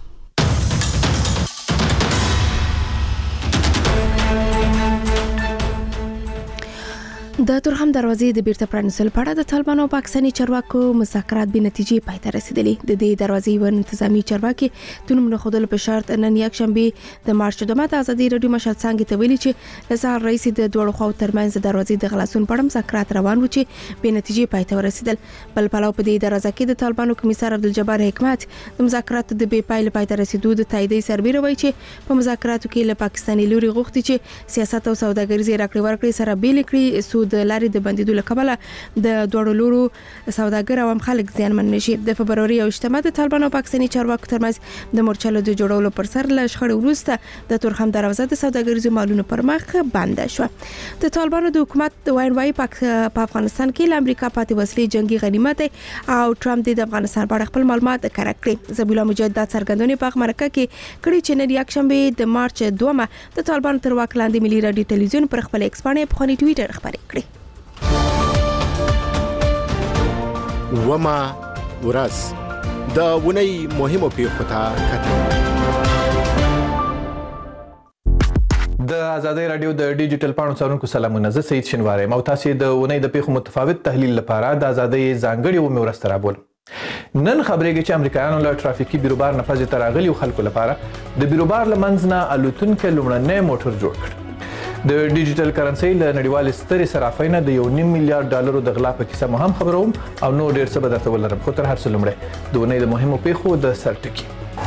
د تورخم دروازې د بیرته پرانیستلو په اړه د طالبانو او پاکستاني چارواکو مذاکرات بې نتیجې پای ته رسیدلي. د دې دروازې یو انتظامی چارواکي د نوم نه ښودلو په شرط نن یکشنبه د مارچ 2 د ازادي رادیو مشهد څنګه ته ویلي چې د سهار رئیس د دوړو خو ترمنځ د دروازې د خلاصون په اړه مذاکرات روان و چې بې نتیجې پای ته ورسیدل. بل پلاو په دې دروازه کې د طالبانو کمیسار عبدالجبار حکمت د مذاکرات د بې پای پای ته رسیدو د تاییدي سربېره وایي چې په مذاکراتو کې له پاکستاني لوري غوښتي چې سیاست او سوداګریزي راکړې ورکړې سره بیل کړي سود لارې د بندیدو لکبله د دوړو لورو سوداګر او خلک زیانمن نشي. د فبروري او اجتماع د طالبانو او پاکستاني چارواکو ترمنځ د مورچلو د جوړولو پر سر له شخړې وروسته د تورخم دروازه د سوداګریزو مالونو پر مخ بند شو. د طالبانو د حکومت وایي په افغانستان کې له امریکا پاتې وسلې جنگي غنیمت او ټرمپ د افغانستان په اړه خپل معلومات کره کړی. زبیلا مجاهد د څرګندونې په مرکه کې کړي چې نن یکشنبه د مارچ 2 د طالبانو تر واک لاندې ملي رادیو ټلویزیون پر خپل ایکس باندې په خوني ټویټر خبرې کړې. وما ورځ د ونی مهمو پیښو ته کتل. د آزادۍ رادیو د ډیجیټل پاڼو څارونکو سلامونه. زه سید شینواری او تاسو د ونی د پیښو متفاوت تحلیل لپاره د آزادۍ ځانګړي ومه ورسته رابول. نن خبرېږي چې امریکایانو له ټرافیکي بیروبار نه پځې تراغلي خلکو لپاره د بیروبار لمنځ نه الوتونکو لومړنی موټر جوړ کړ. د ډیجیټل کرنسي له نړیوال سترې صرافۍ نه د $1.5 میلیارډ د غلا په کیسه مهم خبروم او نو ډیر څه به درته ولرم. خو تر هر څه لومړی د ونې د مهمو پیښو د سرټکی.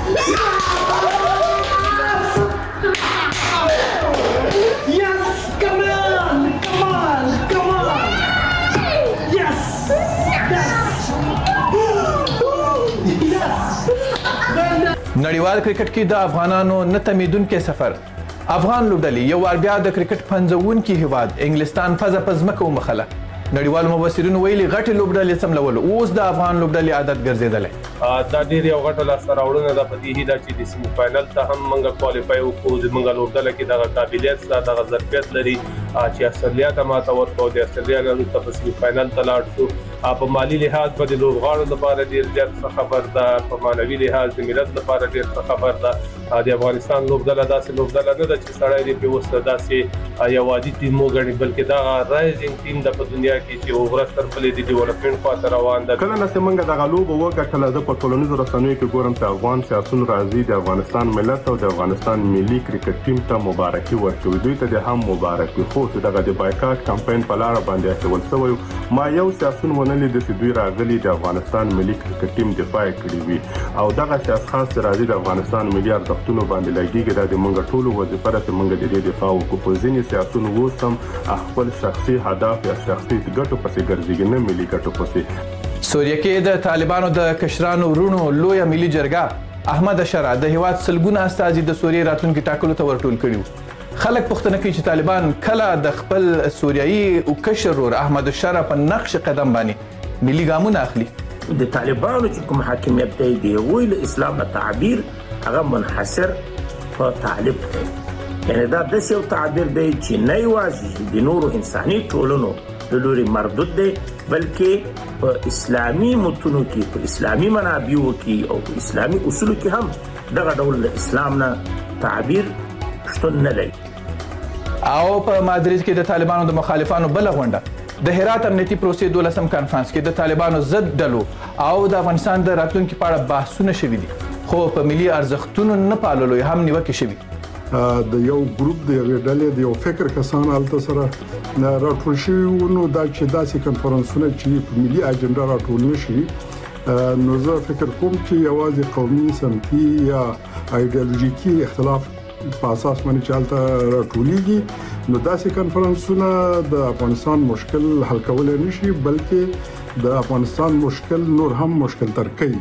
نړیوال کرکټ کې د افغانانو نه تمیدونکو سفر. افغان لوبډلې یو وار بیا د کرکټ پنځونکي هیواد انګلستان پزمکه ومخله. نړیوال مبصرین ویلي غټي لوبډلې سملول اوس د افغان لوبډلې عادت ګرځیدل. دا ډیر یو غټه لاس راوړنه ده په دې هیله چې د سیمه فائنل ته هم موږ کوالیفای وکړو. زموږ لوبډله کې د قابلیت سره د ظرفیت لري چې استرالیا ته ماته ورکړو. د استرالیا نه په سیمه فائنل ته لاړ شو. په مالی لحاظ په د لوبغاړو لپاره ډیر زیات خبر ده. په معنوي لحاظ د ملت لپاره ډیر خبر ده. د افغانستان لوبډله داسې لوبډله نه ده چې سړی دې په وسه داسې یو عادي ټیم وګڼي بلکې دا رایزینګ ټیم د په دنیا کې چې ورسته په دې ډیولپمنٹ خاطر روان ده. کله نه څنګه د غلوب وکړه د په ټولنیزو رسنیو کې ګورم چې افغان سیاسون راځي د افغانستان ملت او د افغانستان ملي کرکټ ټیم ته مبارکي ورکوي. دوی ته هم مبارکي خو چې دغه د بایکاټ کمپاین په لار باندې اچول شوی. ما یو سیاسون ونلې د دوی راغلي د افغانستان ملي کرکټ ټیم دفاع کړی وي او دغه سیاست خاص راځي د افغانستان ملي ارزښتونو باندې لګیږي. د موږ ټولو وظیفه ده چې موږ د دې دفاع وکړو. په ځینې سیاسون ووسم خپل شخصي هدف یا شخصي ګټو پسې ګرځي نه ملي ګټو پسې. سوریه کې د طالبانو د کشرانو ورونو لوی ملي جرګه احمد اشرا د هیواد سلګونه استازي د سوریه راتلونکي ټاکلو ته ورټول کړیو. خلک پوښتنه کوي چې طالبان کله د خپل سوریایي او کشر ور احمد اشرا په نقش قدم باندې ملي ګامونه اخلي. د طالبانو چې کوم حاکمیت دی ویل اسلام تعبیر هغه منحصر په طالب دی. یعنی دا د یو تعبیر دی چې نه یوازې د نورو انساني ټولنو د لوري مردود دی بلکې په اسلامي متونو کې په اسلامي منابعو کې او په اسلامي اصولو کې هم دغه ډول د اسلام نه تعبیر شتون نه لري. او په مادرید کې د طالبانو د مخالفانو بل غونډه د هرات امنیتي پروسې 12م کانفرنس کې د طالبانو ضد ډلو او د افغانستان د راتلونکي په اړه بحثونه شوي دي خو په ملي ارزښتونو نه پاللو هم نیوکې شوي. د یو ګروپ د ډلې د یو فکر کسان الته سره راټول شوي نو دا چې داسې کنفرانسونه چې په ملي اجنډا راټول نشي نو زه فکر کوم چې یوازې قومي سمتي یا ایدئولوژیکي اختلاف په اساس باندې چالتہ راټولېږي نو داسې کنفرانسونه د افغانستان مشکل حل کول نشي بلکې د افغانستان مشکل نور هم مشکل تر کوي.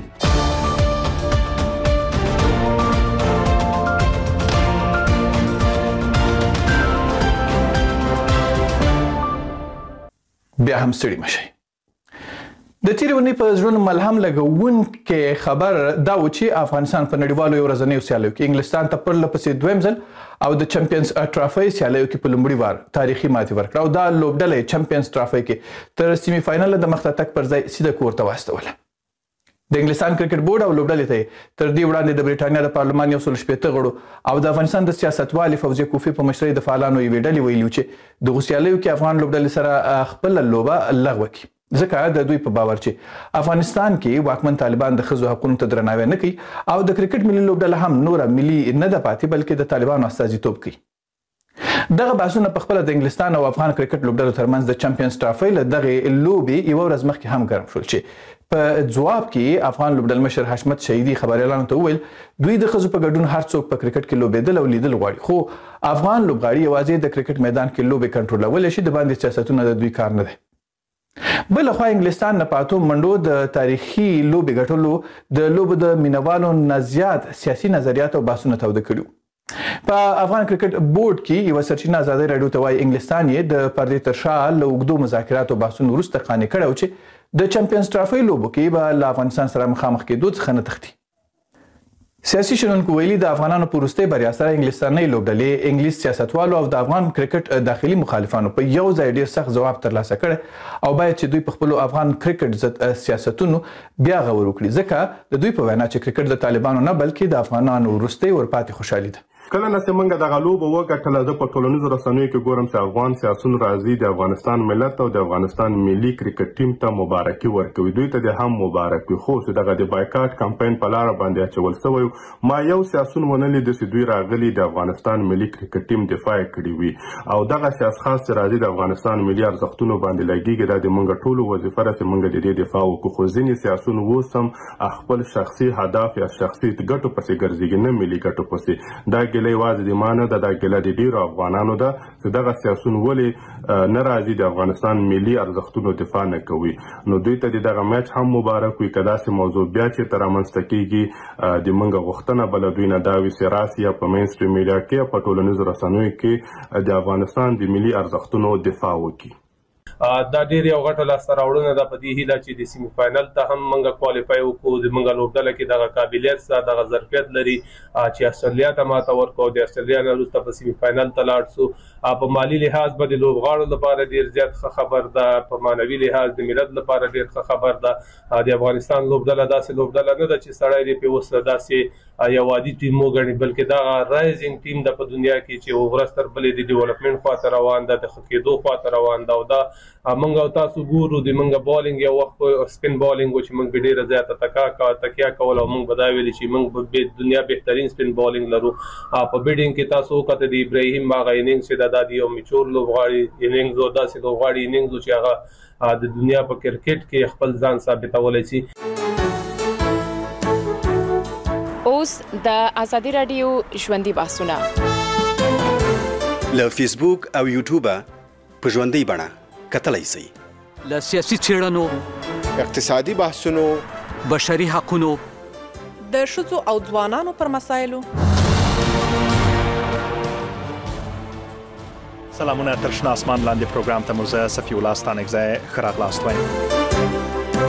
بیا هم ستړي مشي. د تیرې ونې په ژوند ملهم لګونکې خبر دا و چې افغانستان په نړیوالو ورځنیو سیالیو کې انګلستان ته پرله پسې دویم ځل او د چمپیونز ټرافي سیالیو کې په لومړي وار تاریخي ماتې ورکړه او دا لوبډلې چمپیونز ټرافي کې تر سیمي فاینل د مخته تک پر ځای سیده کور ته واستوله. د انګلستان کرکټ بورډ او لوبډلې ته تر دې وړاندې د بریټانیا د پارلمان 160 غړو او د افغانستان د سیاستوالې فوزیه کوفی په مشرۍ د فعالانو یوې ډلې ویلي چې د غوسیالیو کې افغان لوبډلې سره خپل لوبه لغوه کړي ځکه د دوی په باور چې افغانستان کې واکمن طالبان د ښځو حقوقو ته درناوی نه کوي او د کرکټ ملي لوبډله هم نوره ملي نه ده پاتې بلکې د طالبانو استازیتوب کوي. دغه بحثونه په خپل د انګلستان او افغان کرکټ لوبډلو ترمنځ د چمپیونز ټرافي له دغه لوبې یو ورځ مخکې هم ګرم شول چې په ځواب کې افغان لوبډل مشر حشمت شهیدي خبريالانو ته وویل دوی د ښځو په ګډون هر څوک په کرکټ کې لوبېدل او لیدل غواړي خو افغان لوبغاړي یوازې د کرکټ میدان کې لوبې کنټرولولی شي د باندې سیاستونه د دوی کار نه دی. بل خو انګلستان نه پاتو منډو د تاریخي لوبې ګټلو د لوبو د مینوالو نه زیات سیاسي نظریات او بحثونه توده کړي. په افغان کرکټ بورډ کې یو سرچینه ازادي رادیو ته وايي انګلستان یې د پردې تر شا له اوږدو مذاکراتو بحثونو وروسته قانع کړی و چې د چمپیونز ټرافي لوبو کې به له افغانستان سره مخامخ کېدو څخه نه تښتي. سیاسي شنونکو ویلي د افغانانو په وروستۍ بریا سره انګلستاني لوبډلې انګلیس سیاستوالو او د افغان کرکټ داخلي مخالفانو په یو ځای ډیر سخت ځواب ترلاسه کړی او باید چې دوی په خپل افغان کرکټ ضد سیاستونو بیا غور وکړي ځکه د دوی په وینا چې کرکټ د طالبانو نه بلکې د افغانانو وروستۍ ورپاتې خوشحالي ده. کله نه منګه د غلوب وګټله زه په ټولنیزو رسنیو کې ګورم چې افغان سیاسون راځي د افغانستان ملت او د افغانستان ملي کرکټ ټیم ته مبارکي ورکوي دوی ته د هم مبارکي خو چې دغه د بایکاټ کمپاین په لار باندې اچول شوی ما یو سیاسون ونلې د دوی راغلي د افغانستان ملي کرکټ ټیم دفاع کړی وي او دغه سیاست خاص راځي د افغانستان ملي ارزښتونو باندې لګیږي د منګه ټولو وظیفه راته منګه د دې دفاع وکړو خو ځینې سیاسون وسم خپل شخصي هدف یا شخصي ګټو پسې ګرځي نه ملي ګټو پسې دا ګلې واځي د مانه د ګلې د ډیرو افغانانو ده چې دغه سیاسون ولې ناراضي د افغانستان ملي ارزښتونو دفاع نه کوي نو دوی ته دغه میچ هم مبارک وي کدا سه موضوع بیا چې تر منځ کېږي د منګه غوښتنه بل دوی نه داوي سراسي په مین سټریم میډیا کې په ټولنیزو رسنیو کې د افغانستان د ملي ارزښتونو دفاع وکړي. دا ډیر یو غټه لاسته راوړنه ده په دې هیله چې د سیمي فاینل ته هم منګه کوالیفای وکړو د منګه لوبډله کې دغه قابلیت سره دغه ظرفیت لري چې استرالیا ته ماته ورکو د استرالیا نه وروسته په سیمي فاینل ته لاړ شو په مالی لحاظ به د لوبغاړو لپاره ډیر زیات خبر ده په معنوي لحاظ د ملت لپاره ډیر خبر ده د افغانستان لوبډله داسې لوبډله نه ده چې سړی دی په وسه داسې یو عادي ټیم وګڼي بلکې دا رایزینګ ټیم د په دنیا کې چې ورستر بلې د ډیولپمنٹ خواته روان ده د خکېدو خواته روان ده او دا منګه تاسو ګورو د منګه بالینګ یو وخت سپین بالینګ چې منګ ډیره زیاته تکیا کول او منګ بداویل چې منګ په دنیا بهترین سپین بالینګ لرو په بیډینګ کې تاسو کته د ابراهیم باغ اننګ چې د دادی او میچور لوبغاړي اننګ زو داسې لوبغاړي اننګ چې هغه د دنیا په کرکټ کې خپل ځان ثابتولای شي. اوس د ازادي رادیو ژوندۍ بحثونه له فیسبوک او یوټیوب په ژوندۍ بڼه کتلای شئ. له سیاسي چیرنو اقتصادي بحثونو بشري حقوقو د ښځو او ځوانانو پر مسایلو سلامونه تر شنه اسمان لاندې پروګرام ته مو زه صفي الله ستانکزی ښه راغلاست وایم.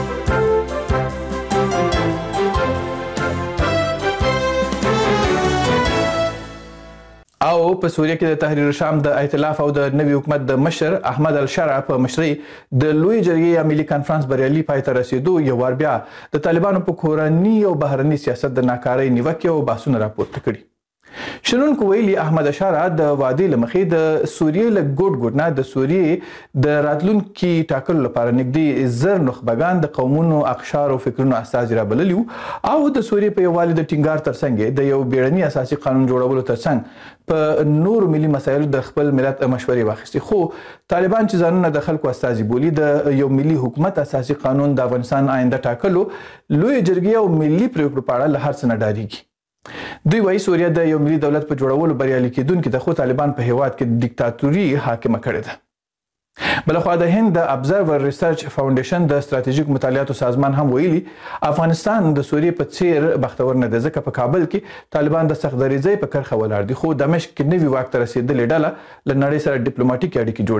او په سوریه کې د تحریر شام د ائتلاف او د نوي حکومت د مشر احمد الشرع په مشرۍ د لوی جرګې یا ملي کانفرنس بریالي پای ته رسیدو یو وار بیا د طالبانو په کورني او بهرني سیاست د ناکارۍ نیوکې او بحثونه راپورته کړي. شنونکو ویلي احمد الشرع د وادي لمخې د سوریې له ګوټ نه د سوریې د راتلونکي ټاکلو لپاره نږدې زر نخبگان د قومونو اقشار او فکرونو استازي رابللي او د سوریې په یووالي د ټینګار ترڅنګ د یو بیړني اساسي قانون جوړولو ترڅنګ په نورو ملي مسایلو د خپل ملت مشورې واخیستي خو طالبان چې ځانونه د خلکو استازي بولي د یو ملي حکومت اساسي قانون د افغانستان آینده ټاکلو لوی جرګې او ملي پریکړو په اړه له هر څه نه ډاریږي. دوی وايي سوریه د یو ملي دولت په جوړولو بریالي کېدونکي د خو طالبان په هیواد کې دیکتاتوري حاکمه کړې ده. بلخوا د هند د ابزرور ریسرچ فاونډیشن د ستراتیژیک مطالعاتو سازمان هم ویلي افغانستان د سوریې په څیر بختور نه ده ځکه په کابل کې طالبان د سختدریځۍ په کرښه ولاړ دي خو دمشق کې نوي واک ته رسیدلې ډله له نړۍ سره ډیپلوماټیک اړیکې جوړوي.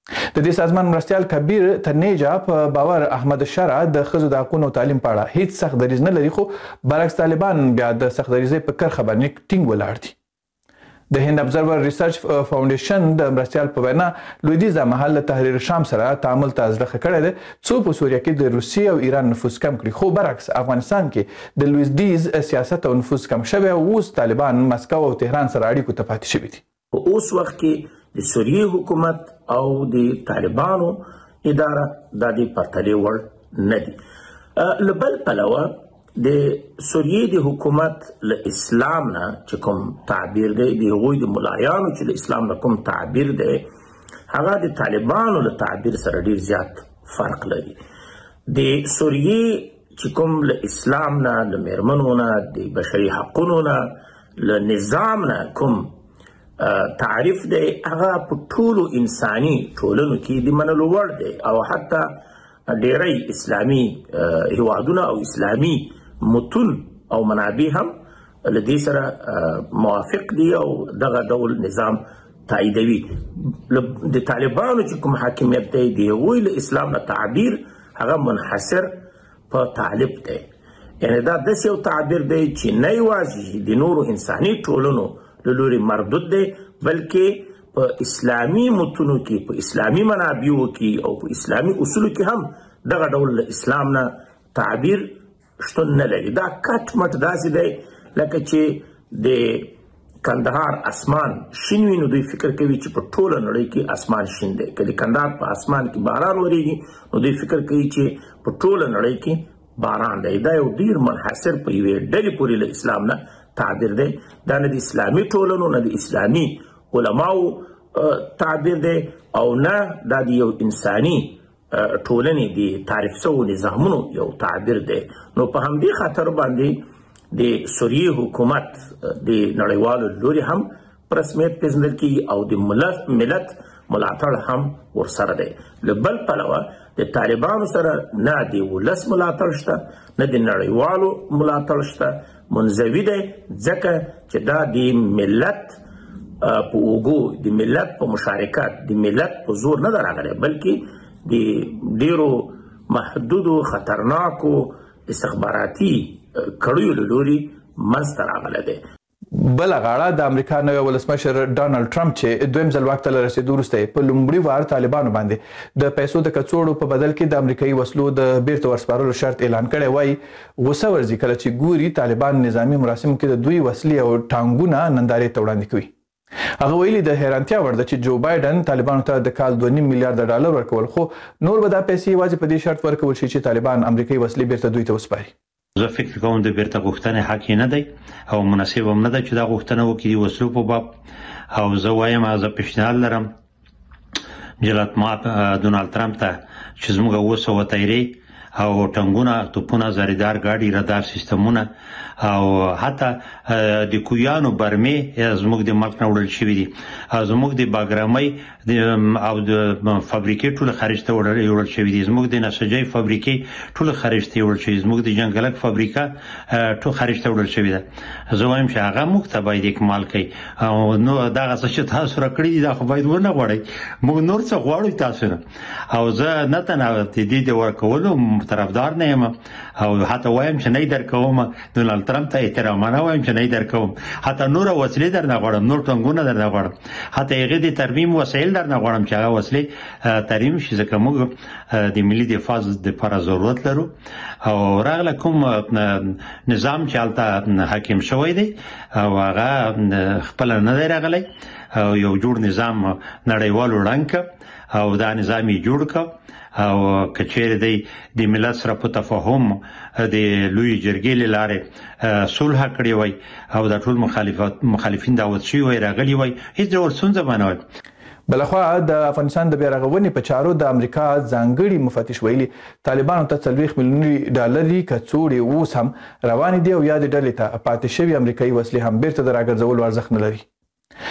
د دې سازمان مرستیال کبیر تنیجا په باور احمد شرع د ښځو د حقونو تعلیم په اړه هیڅ سخت دریځ نه لري، خو برعکس طالبان بیا د سخت دریځۍ په کرښه باندې ټینګ ولاړ دي. د هند ابزرور ریسرچ فاونډیشن د مرستیال په وینا لویدیځه محل له تحریر شام سره تعامل ته زړه کړی دی څو په سوریه کې د روسیې او ایران نفوذ کم کړي، خو برعکس افغانستان کې د لویدیځ سیاست او نفوذ کم شوی او اوس طالبان مسکو او تهران سره اړیکو ته پاتې شوي دي. په اوس وخت کې د سوریې حکومت او د طالبانو اداره د دې پرتلې وړ نه دي. له بل پلوه د سوریې د حکومت له اسلام نه چې کوم تعبیر دی، د هغوی د ملایانو چې له اسلام نه کوم تعبیر دی، هغه د طالبانو له تعبیر سره ډیر زیات فرق لري. د سوریې چې کوم له اسلام نه، له میرمنو نه، د بشري حقونو نه، له نظام نه کوم تعریف دی، هغه په ټولو انساني ټولنو کې د منلو وړ دی او حتی ډیری اسلامي هیوادونه او اسلامي متون او منابع هم له دې سره موافق دي او دغه ډول نظام تاییدوي. د طالبانو چې کوم حاکمیت دی، د هغوی له اسلام نه تعبیر هغه منحصر په طالب دی. یعنې دا داسې یو تعبیر دی چې نه یوازې د نورو انساني ټولنو له لورې مردود دی، بلکې په اسلامي متونو کې، په اسلامي منابعو کې او په اسلامي اصولو کې هم دغه ډول له اسلام نه تعبیر شتون نه لري. دا کټ مټ داسې دی لکه چې د کندهار اسمان شین وي، نو دوی فکر کوي چې په ټوله نړۍ کې اسمان شین دی. که د کندهار په اسمان کې باران وریږي نو دوی فکر کوي چې په ټوله نړۍ کې باران دی. دا یو ډیر منحصر په یوې ډلې پورې له اسلام نه تعبیر دی. دا نه د اسلامي ټولنو نه د اسلامي علماو تعبیر دی او نه دا د یو انساني ټولنې د تعریف شوو نظامونو یو تعبیر دی. نو په همدې خاطر باندې د سوریې حکومت د نړیوالو لوري هم په رسمیت پیژندل کیږي او د ملت ملاتړ هم ورسره دی. له بل پلوه د طالبانو سره نه د ولس ملاتړ شته، نه د نړیوالو ملاتړ شته. منزوي دی ځکه چې دا د ملت په اوږو، د ملت په مشارکت، د ملت په زور نه ده راغلی، بلکې د ډیرو محدودو خطرناکو استخباراتي کړیو له لوري منځته راغلی دی. بله غاړه د امریکا نوی ولسمشر ډانلډ ټرمپ چې دویم ځل واک ته له رسېدو وروسته په لومړي وار طالبانو باندې د پیسو د کڅوړو په بدل کې د امریکایي وسلو د بیرته ورسپارلو شرط اعلان کړی وای، غوسه ورځي کله چې ګوري طالبان نظامي مراسمو کې د دوی وسلې او ټانګونه نندارې ته وړاندې کوي. هغه ویلي د حیرانتیا وړ ده چې جو بایدن طالبانو ته د کال 2.5 میلیارډ ډالر ورکول، خو نور به دا پیسې یوازې په دې شرط ورکول شي چې طالبان امریکایي وسلې بیرته دوی ته وسپاري. زه فکر کوم د بیرته غوښتنې حق نه دی او مناسب هم نه ده چې دا غوښتنه وکړي د وسلو په باب. او زه وایم زه پیشنهاد لرم جلات مات ډونالډ ټرمپ ته چې زموږ 200 تیرې او ټنګونه، توپونه، زریدار ګاډي، رادار سیستمونه او حتی د کویانو برمې زموږ د ملک نه وړل شوي دي. زموږ د باګرامۍ او د فابریکې ټول خارج ته وړل شوي دي. زموږ د نسجۍ فابریکې ټول خارج ته وړل شوي دي. زموږ د جنګلک فابریکه ټول خارج ته وړل شوي ده. زه وایم چې هغه موږ ته باید اکمال کړي او نو دغه څه چې تاسو راکړي دي دا خو باید ونه غواړئ. موږ نور څه غواړو تاسو نه. او زه نه تنها د دې د ورکولو طرفدار نه یم او حتی وایم چې نه درکوم، ډونالډ ټرمپ ته احترامانه وایم چې نه درکوم، حتی نور وسلې در نه غواړم، نور ټنګونه در نه غواړم، حتی هغه د ترمیم وسایل در نه غواړم چې هغه وسلې ترمیم شي، ځکه موږ د ملي دفاع لپاره ضرورت لرو. او راغله کوم نظام چې هلته حاکم شوی دی او هغه خپل نه دی راغلی او یو جوړ نظام نړیوالو ړنګ او دا نظام یې جوړ کړ او کچېره دی د ملت سره په تفاهم د لوی جرګې له لارې صلح کړی وای او د ټول مخالفین دعوت شوی وای راغلی وای، هیڅ ډول ستونزه نه وای. بلخوا د افغانستان د بیارغونې په چارو د امریکا ځانګړي مفتش ویلي طالبانو ته 40 میلیون ډالري کڅوړې اوس هم روانې دي او یا د ډلې ته پاتې شوي امریکایي وسلې هم بیرته د راګرځولو ارزښت نه لري.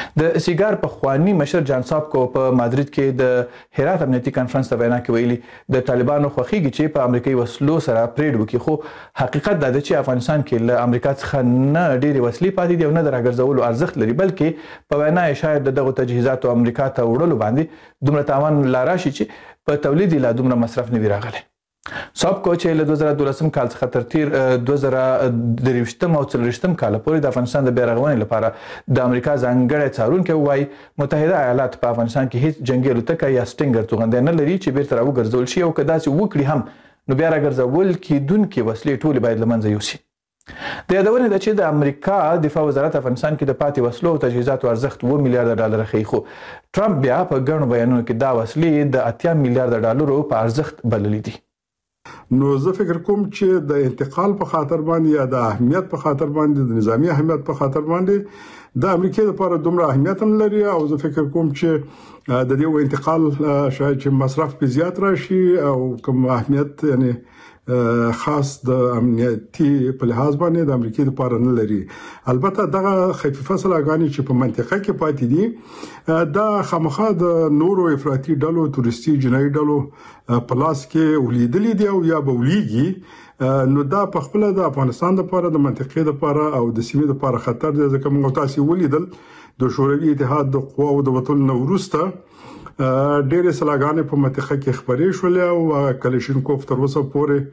د سیګار په خوانی مشر جان سابکو په مادرید کې د هرات امنیتي کانفرنس ته وینا کې ویلي د طالبانو خوخيږي چې په امریکایي وسلو سره پریډ وکړي، خو حقیقت دا دی چې افغانستان کې له امریکا څخه نه ډېری وسلې پاتې دي او نه د راګرځولو ارزښت لري، بلکې په وینا یې شاید دغه تجهیزاتو امریکا ته وړلو باندې دومره تاوان لا راشي چې په تولید لا دومره مصرف نه وي راغلی. سابکو چې له 2012 کال څخه تر تیر 2023 او 40 کال پورې د افغانستان د بیرغونې لپاره د امریکا ځانګړی څارونکی وایي متحده ایالات په افغانستان کې هیڅ جنگي الوتکه یا سټینګر توغندی نه لري چې بیرته راوګرځول شي او که داسې وکړي هم نو بیا راګرځول کېدونکې وسلې ټولې باید له منځه یوسي. د یادونې ده چې د امریکا دفاع وزارت افغانستان کې د پاتې وسلو او تجهیزاتو ارزښت 2 میلیارډ ډالر ښیي، خو ټرمپ بیا په ګڼو بیانونو کې دا وسلې د 8 میلیارډ ډالرو په ارزښت بللې دي. نو زه فکر کوم چې د انتقال په خاطر باندې یا د اهمیت په خاطر باندې د نظامی اهمیت په خاطر باندې د امریکا لپاره دومره اهمیت هم لري او زه فکر کوم چې د دې انتقال شاید چې مصرف په زیات راشي او کوم اهمیت یعنی خاص د امنیتي په لحاظ باندې د امریکا لپاره نه لري. البته دغه خفیفه سلاګانی چې په منطقه کې پاتې دي دا خامخا د نورو افراطي ډلو تورستي جنایي ډلو په لاس کې ولیدلې دي او یا به ولیږي، نو دا په خپل د افغانستان لپاره د منطقې لپاره او د سیمې لپاره خطر دی، ځکه موږ تاسو ولیدل د شوروي اتحاد د قواو د وټول نو وروسته ډېر سلاګانې په منطقه کې خبرې شولې او کلشینکوف تر اوسه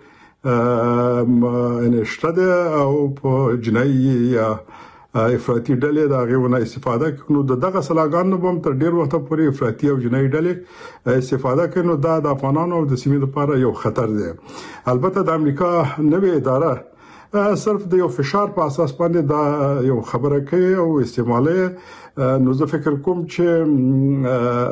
پورې نشته او په جنایي یا افراطي ډلې دا غوونه استفاده کوي. نو دغه سلاګانو هم تر ډېر وخت پورې افراطي او جنایي ډلې استفاده کوي، نو دا د افغانانو او د سیمې لپاره یو خطر دی. البته د امریکا نوې اداره صرف د یو فشار په اساس باندې دا یو خبره کوي او استعمالي، نو زه فکر کوم چې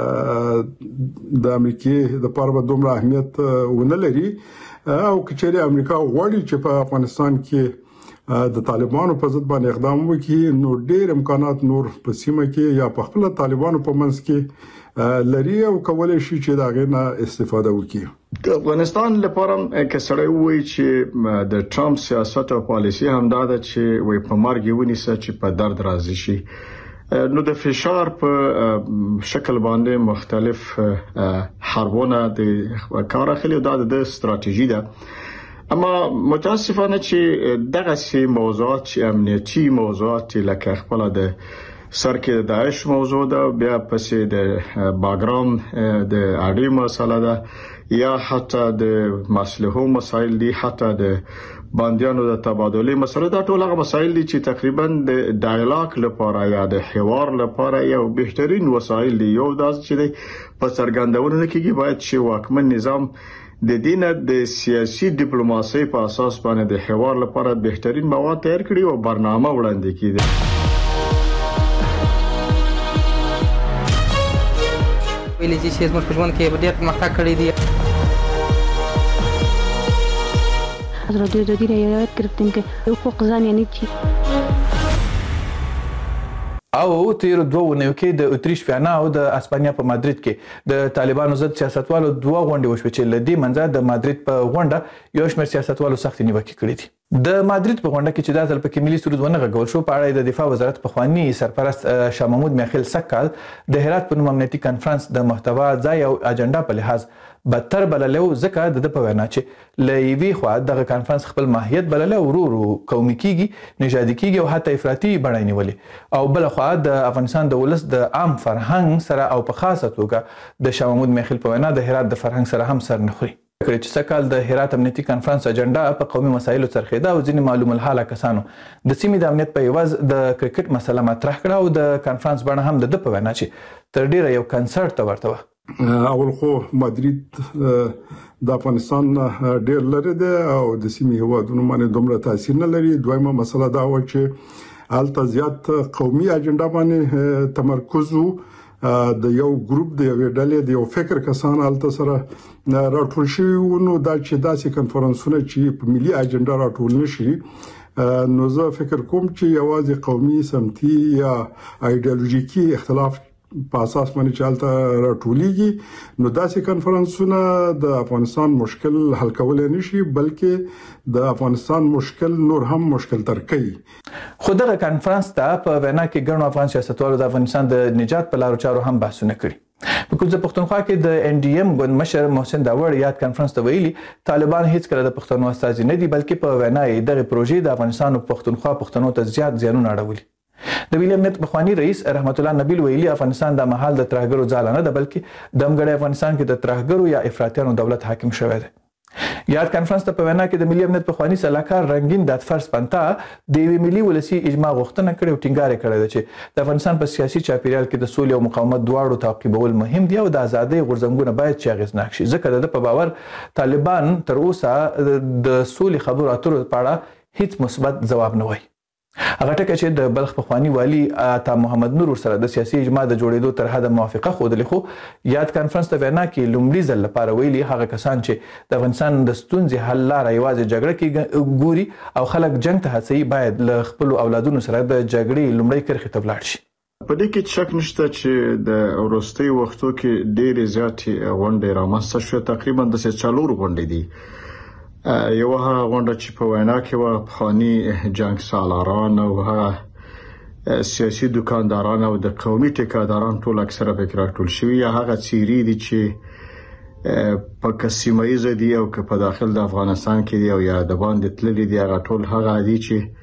د امریکای د لپاره دومره اهمیت ونه لري او کچېره امریکا غواړي چې په افغانستان کې د طالبانو په ضد باندې اقدام وکړي، نو ډېر امکانات نور په سیمه کې یا په خپل طالبانو په منځ کې لري او کولای شي چې دا غنه استفاده وکړي. د افغانستان لپاره کې سره وایي چې د ټرمپ سیاست او پالیسي هم دا ده چې وي په مرګ ونیسه چې په درد راضي شي. نو د فشار په شکل باندې مختلف حربونه د کار اخلي، دا د استراتیژي ده. اما متاسفانه چې دغه سي موضوعات چې امنیتي موضوعات لکه خپل د سر کې د داعش موضوع ده، بیا پسې د باګرام د اړې مسله ده یا حتی د مسلحو مسایل دي، حتی د باندیانو د تبادله مسله، دا ټول هغه مسایل دي چې تقریبا د ډایلاګ لپاره یا د حوار لپاره یو بهترین وسایل دي. یو داس چې په څرګندونه کې باید چې واکمن نظام د دینه د سیاسي ډیپلوماسي په اساس باندې د حوار لپاره بهترین مواد تیار کړي او برنامه وړاندې کړي. ویلې چې زموږ په ژوند کې ډېر پرمختګ کړی دی. حضرت جدید رعایت گرفتیم که حقوق زن یعنی چی؟ او تیر 2 ونیو کې د اتریش ویانا او د اسپانیا په مادرید کې د طالبانو ضد سیاستوالو 2 غونډې وشوې چې لدی منځه د مادرید په غونډه یو شمېر سیاستوالو سخت نیوکې کړې دي. د مادرید په غونډه کې چې د ځل په ملي سرود ونه غږول شو، په اړه د دفاع وزارت په خواني سرپرست شاه محمود میخیل سکال د هرات په نوم امنیتي کانفرنس د محتوا ځای او اجنډا په لحاظ بدتر بللو، ځکه د په وینا چې لوي خو دغه کانفرنس خپل ماهیت بلله ورو قومي کیږي، نژادي کیږي او حتی افراطي بڼه نیولې، او بل خو د افغانستان د ولس د عام فرهنګ سره او په خاصه توګه د شاه محمود میخیل په وینا د هرات د فرهنګ سره هم سر نه خوري. کړي چې سکال د هرات امنیتي کانفرنس اجنډا په قومي مسایلو څرخیده او ځینې معلوم الحاله کسانو د سیمې د امنیت په عوض د کرکټ مسله مطرح کړه او د کانفرنس بڼه هم د په وینا چې تر ډیره یو کنسرت ته ورته و. اول خو مادرید د افغانستان ډیر لري دی او د سیمې هوادونو باندې دومره تاثیر نه لري. دویمه مسله دا و چې الته زیات قومي اجنډا باندې تمرکز د یو ګروپ د یو ډلې د یو فکر کسان الته سره راټول شوي وو. نو دا چې داسې کنفرانسونه چې په ملي اجنډا راټول نشي، نو زه فکر کوم چې یوازې قومي سمتي یا ایدئولوژیکي اختلاف په اساس باندې چالت راټولېږي، نو داسې کنفرانسونه د افغانستان مشکل حل کولای نشي، بلکې د افغانستان مشکل نور هم مشکل تر کوي. خو دغه کانفرنس ته په وینا کې ګڼو افغان سیاستوالو د افغانستان د نجات په لارو چارو هم بحثونه کړي. په کوزه پښتونخوا کې د NDM ګوند مشر محسن داوړ یاد کانفرنس ته ویلي طالبان هیڅ کله د پښتنو استازي نه دي، بلکې په وینا یې دغه پروژې د افغانستان او پښتونخوا پښتنو ته زیات زیانونه اړولي. د ملي امنیت پخوانی رئیس رحمت الله نبیل ویلي افغانستان د مهال د ترهګرو ځاله نه ده، بلکې د همګړی افغانستان کې د ترهګرو یا افراطیانو دولت حاکم شوی دی. یاد کانفرنس ته په وینا کې د ملي امنیت پخوانی سلاکار رنگین دادفرس پنتا د یوې ملي ولسي اجماع غوښتنه کړې او ټینګار کړی دی چې د افغانستان په سیاسي چاپیریال کې د سولې او مقاومت دواړو تعقیبول مهم دي او د ازادۍ غورځنګونه باید چې اغېزناک شي، ځکه د په باور طالبان تر اوسه د سولې خبرو اترو په اړه هیڅ مثبت ځواب نه وایي. هغه ټکه چې د بلخ پخوانی والی عطا محمد نور سره د سیاسي اجماع د جوړېدو تر حده موافقه ښودلې، خو یاد کانفرنس ته وینا کې لومړي ځل لپاره ویلي هغه کسان چې د افغانستان د ستونزې حل لاره یوازې جګړه کې ګوري او خلک جنګ ته هڅوي باید له خپلو اولادونو سره د جګړې لومړۍ کرښې ته ولاړ شي. په دې کې شک نشته چې د وروستي وختو کې ډېرې زیاتې غونډې رامنځته شوې، تقریبا د 4 غونډې دي. یو هغه غونډه چې په وینا کې و پخوانی جنگ سالاران او هغه سیاسي دکانداران او د قومي ټیکاداران ټول اکثره پکې راټول شوي، یا هغه چیرې دي چې په کسیمایز دي او که په داخل د افغانستان کې دي او یا د باندې تللي دي، هغه ټول هغه دي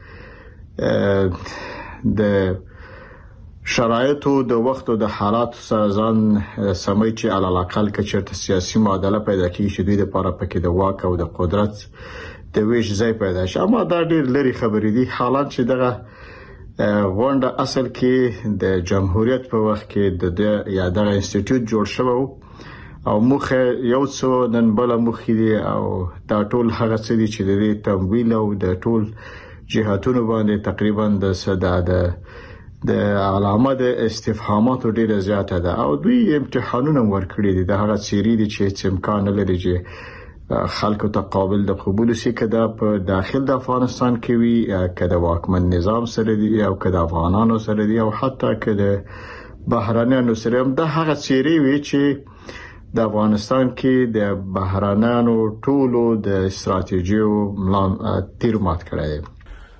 چې د شرایطو د وخت او د حالات سره ځان سمي چې علی الاقل کې چیرته سیاسي معادله پیدا کیږي چې دوی لپاره پکې د واک او د قدرت د ویش ځای پیدا شي. اما دا ډېر لري خبرې دي. حالات چې دغه غونډه اصل کې د جمهوریت په وخت کې د یا دغه انسټیټیوټ جوړ شوی او مخه یو څو نن بل مخې دي او دا ټول هغه څه دي چې د تمویل او د ټول جهاتونو باندې تقریبا د صدا د علامه د استفهامات ډیره زیاته ده او دوی امتحانونه ورکړي دي. د هغه چیرې دي چې امکان لري چې خلکو ته قابل د قبول شي، کدا په داخل د افغانستان کې وي، کدا واکمن نظام سره دي او کدا افغانانو سره دي او حتی کدا بهرانيانو سره هم. د هغه چیرې وي چې د افغانستان کې د بهرانيانو ټولو د استراتیژیو تیر مات کړی دی.